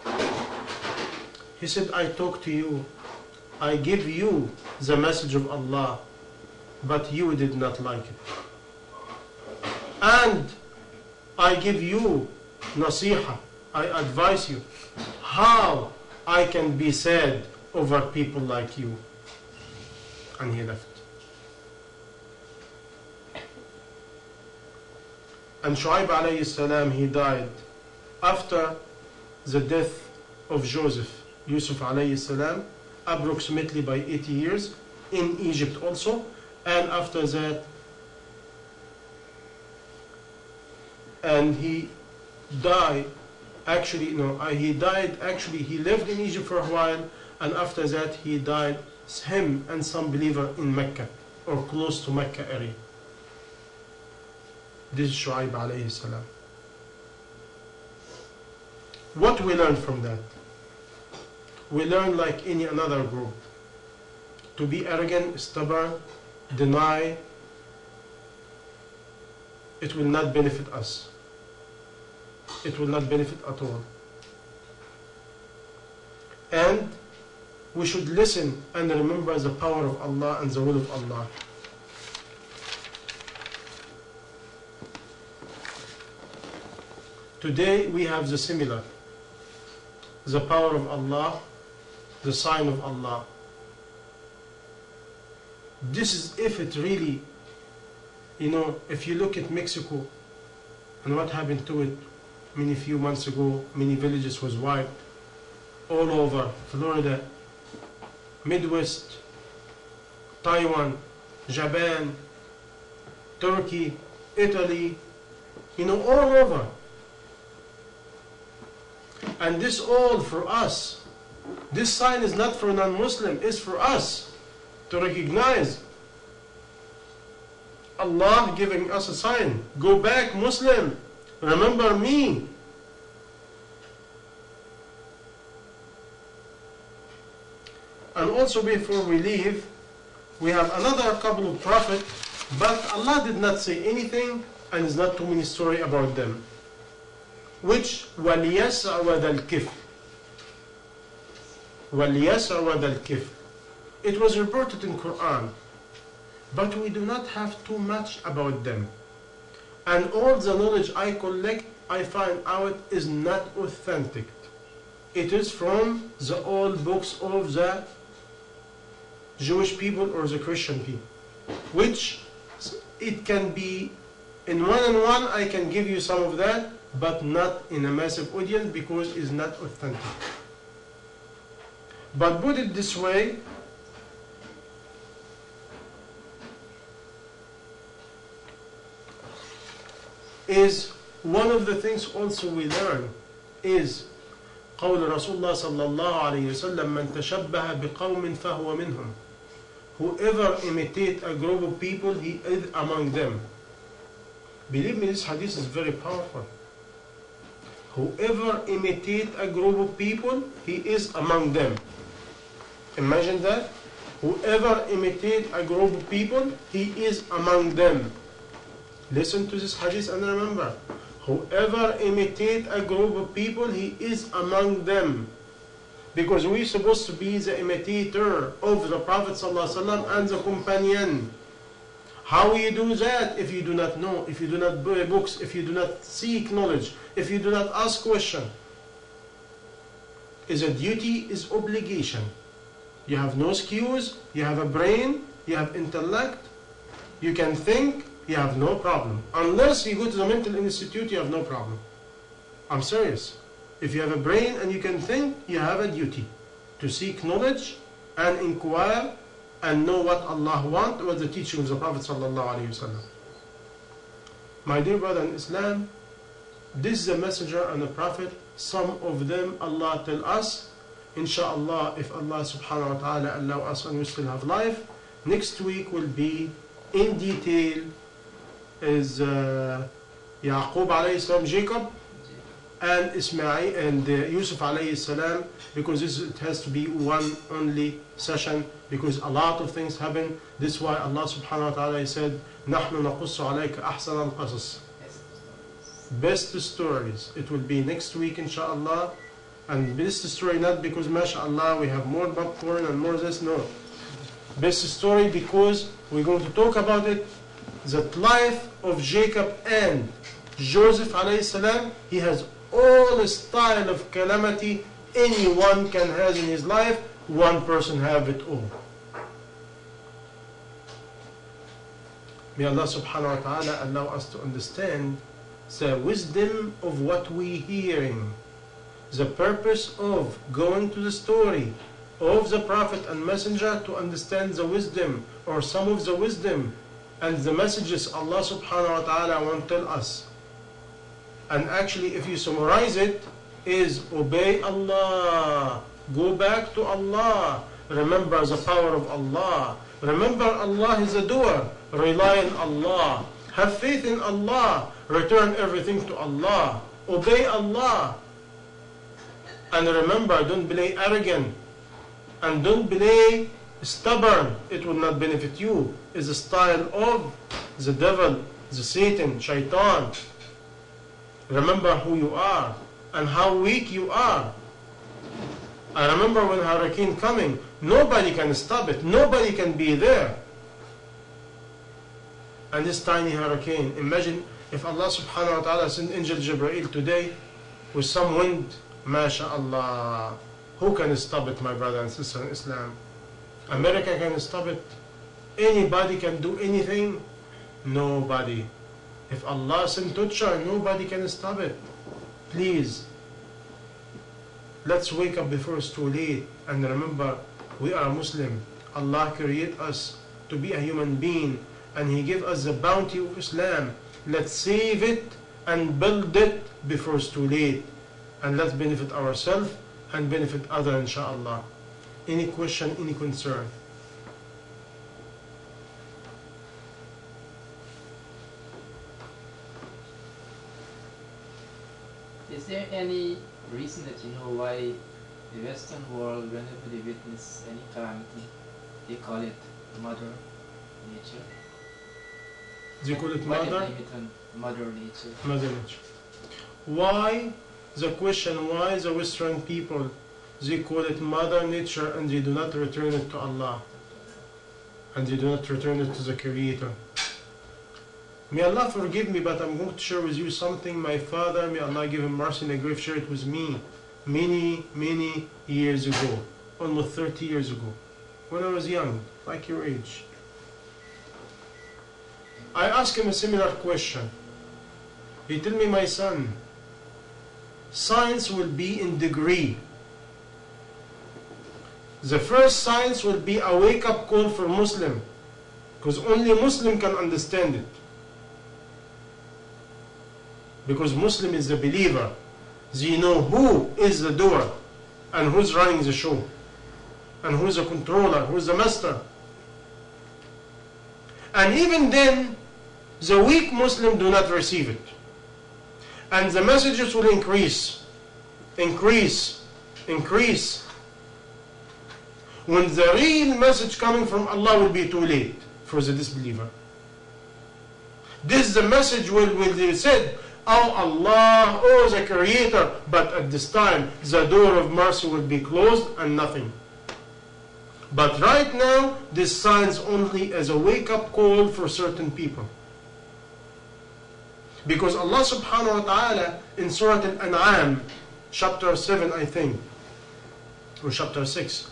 A: He said, I talk to you. I give you the message of Allah, but you did not like it. And I give you nasiha. I advise you how I can be sad over people like you. And he left. And Shu'aib alayhi salam, he died after the death of Joseph, Yusuf alayhi salam, approximately by eighty years, in Egypt also. And after that, and he died, actually, no, he died, actually, he lived in Egypt for a while, and after that he died, him and some believer in Mecca, or close to Mecca area. This is Shu'aib alayhi salam. What we learn from that? We learn like any another group. To be arrogant, stubborn, deny, it will not benefit us. It will not benefit at all. And we should listen and remember the power of Allah and the will of Allah. Today we have the similar, the power of Allah, the sign of Allah. This is if it really, you know, if you look at Mexico and what happened to it many few months ago, many villages was wiped, all over Florida, Midwest, Taiwan, Japan, Turkey, Italy, you know, all over. And this all for us. This sign is not for non-Muslim, it's for us to recognize Allah giving us a sign. Go back, Muslim. Remember me. And also before we leave, we have another couple of prophets, but Allah did not say anything, and there's not too many stories about them. Which وَلْيَسْعَ وَذَا الْكِفْرِ وَلْيَسْعَ وَذَا الْكِفْرِ. It was reported in Quran, but we do not have too much about them. And all the knowledge I collect, I find out is not authentic. It is from the old books of the Jewish people or the Christian people, which it can be in one on one. I can give you some of that, but not in a massive audience because it's not authentic. But put it this way, is one of the things also we learn is قول رسول الله صلى الله عليه وسلم من تشبه بقوم فهو منهم. Whoever imitate a group of people, he is among them. Believe me, this hadith is very powerful. Whoever imitate a group of people, he is among them. Imagine that. Whoever imitate a group of people, he is among them. Listen to this hadith and remember, whoever imitate a group of people, he is among them. Because we're supposed to be the imitator of the Prophet ﷺ and the companion. How will you do that if you do not know, if you do not buy books, if you do not seek knowledge, if you do not ask questions? Is a duty, is obligation. You have no excuse, you have a brain, you have intellect, you can think, you have no problem. Unless you go to the mental institute, you have no problem. I'm serious. If you have a brain and you can think, you have a duty to seek knowledge and inquire and know what Allah wants, what the teaching of the Prophet sallallahu alaihi wasallam. My dear brother in Islam, this is a messenger and a prophet. Some of them Allah tell us, inshallah, if Allah subhanahu wa ta'ala allow us and we still have life, next week will be in detail is uh, Yaqub alayhi salam, Jacob, and Ismail and uh, Yusuf alayhi salam, because this, it has to be one only session, because a lot of things happen. This is why Allah subhanahu wa ta'ala said, نَحْنُ نَقُصُّ عَلَيْكَ أَحْسَنَ الْقَصَصِ. Best stories. It will be next week inshallah. And best story not because mashallah we have more popcorn and more this, no. Best story because we're going to talk about it, that life of Jacob and Joseph alayhi salam. He has all the style of calamity anyone can have in his life. One person have it all. May Allah subhanahu wa ta'ala allow us to understand the wisdom of what we hearing. The purpose of going to the story of the Prophet and Messenger to understand the wisdom or some of the wisdom and the messages Allah subhanahu wa ta'ala want to tell us. And actually if you summarize it, is obey Allah, go back to Allah, remember the power of Allah, remember Allah is a doer, rely on Allah, have faith in Allah, return everything to Allah, obey Allah. And remember, don't be arrogant and don't be stubborn. It will not benefit you. It's a style of the devil, the Satan, Shaitan. Remember who you are and how weak you are. I remember when hurricane coming, nobody can stop it. Nobody can be there. And this tiny hurricane, imagine if Allah subhanahu wa ta'ala sent Angel Jibreel today with some wind, MashaAllah. Who can stop it, my brother and sister in Islam? America can stop it? Anybody can do anything? Nobody. If Allah sent Tutsha, nobody can stop it. Please, let's wake up before it's too late. And remember, we are Muslim. Allah created us to be a human being. And He gave us the bounty of Islam. Let's save it and build it before it's too late. And let's benefit ourselves and benefit others, inshallah. Any question, any concern?
B: Is there any reason that you know why the Western world, whenever they witness any calamity, they call it Mother Nature?
A: They call it
B: Why did
A: Mother?
B: they name it on Mother Nature?
A: Mother Nature. Why? The question, why the Western people, they call it Mother Nature and they do not return it to Allah. And they do not return it to the Creator. May Allah forgive me, but I'm going to share with you something. My father, may Allah give him mercy in the grave, shared it with me many, many years ago. Almost thirty years ago. When I was young, like your age. I asked him a similar question. He told me, my son, science will be in degree. The first science will be a wake-up call for Muslim, because only Muslim can understand it. Because Muslim is the believer. They know who is the doer, and who's running the show, and who's the controller, who's the master. And even then, the weak Muslim do not receive it. And the messages will increase, increase, increase. When the real message coming from Allah will be too late for the disbeliever. This is the message when, when they said, oh Allah, oh the Creator. But at this time, the door of mercy will be closed and nothing. But right now, this signs only as a wake-up call for certain people. Because Allah subhanahu wa ta'ala in Surah Al-An'am, chapter seven I think, or chapter six,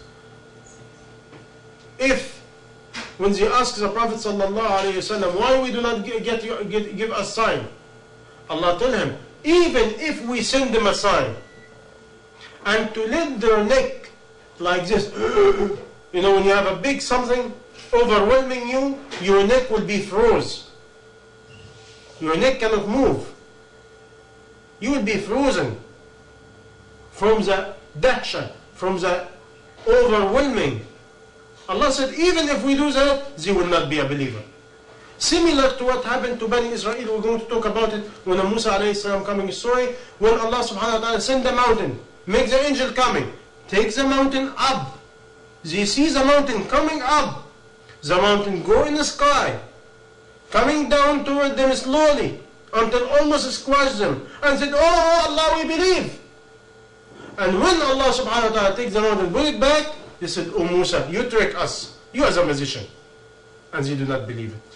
A: if, when they ask the Prophet sallallahu alayhi wasallam, why we do not get, get, get, give a sign? Allah tell him, even if we send them a sign, and to let their neck like this, you know, when you have a big something overwhelming you, your neck will be froze. Your neck cannot move. You will be frozen from the dahsha, from the overwhelming. Allah said, even if we do that, they will not be a believer. Similar to what happened to Bani Israel, we're going to talk about it when Musa alayhi salam coming story, when Allah subhanahu wa ta'ala send the mountain, make the angel coming, take the mountain up. They see the mountain coming up. The mountain go in the sky, coming down toward them slowly, until almost squash them, and said, oh Allah, we believe. And when Allah subhanahu wa ta'ala takes the mountain, bring it back, they said, oh Musa, you trick us, you as a magician. And they do not believe it.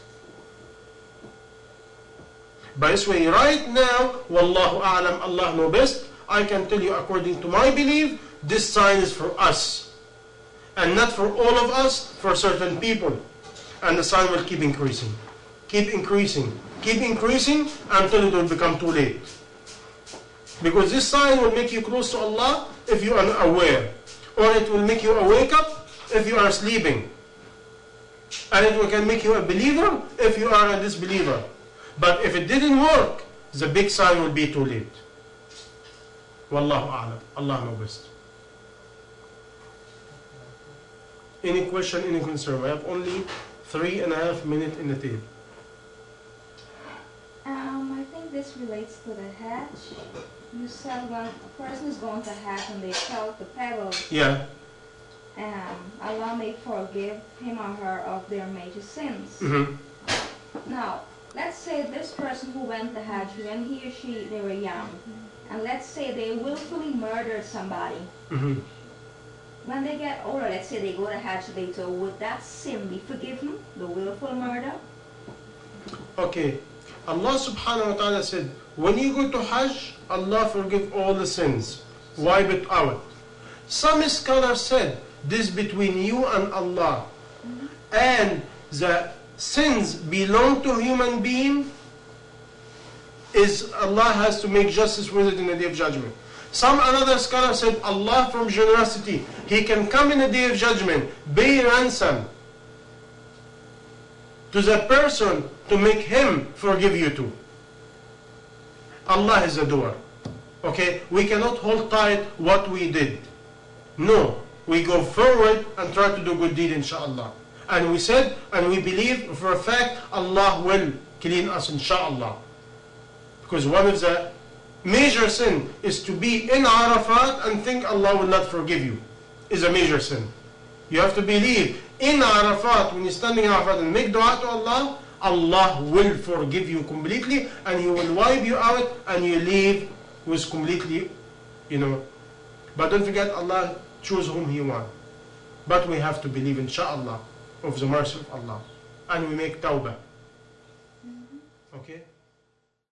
A: By this way, right now, Wallahu a'lam, Allah know best, I can tell you according to my belief, this sign is for us. And not for all of us, for certain people. And the sign will keep increasing. Keep increasing. Keep increasing until it will become too late. Because this sign will make you close to Allah if you are aware. Or it will make you awake up if you are sleeping. And it can make you a believer if you are a disbeliever. But if it didn't work, the big sign will be too late. Wallahu a'lam. Allah knows best. Any question, any concern? I have only three and a half minutes in the tape.
E: Um, I think this relates to the Hajj. You said when a person is going to Hajj and they felt the pebbles,
A: Yeah.
E: um, Allah may forgive him or her of their major sins.
A: Mm-hmm.
E: Now, let's say this person who went to Hajj, when he or she, they were young, and let's say they willfully murdered somebody.
A: Mm-hmm.
E: When they get older, let's say they go to Hajj later, would that sin be forgiven, the willful murder?
A: Okay. Allah subhanahu wa ta'ala said, when you go to Hajj, Allah forgive all the sins. Wipe it out. Some scholars said, this between you and Allah. Mm-hmm. And the sins belong to human being, is Allah has to make justice with it in the Day of Judgment. Some another scholar said, Allah from generosity, He can come in the Day of Judgment, pay ransom to the person to make him forgive you too. Allah is the doer. Okay? We cannot hold tight what we did. No. We go forward and try to do good deed, inshallah. And we said, and we believe for a fact, Allah will clean us, inshallah. Because one of the major sin is to be in Arafat and think Allah will not forgive you. Is a major sin. You have to believe in Arafat, when you're standing in Arafat and make dua to Allah, Allah will forgive you completely and He will wipe you out and you leave with completely, you know. But don't forget, Allah choose whom He wants. But we have to believe, inshallah, of the mercy of Allah. And we make tawbah. Okay?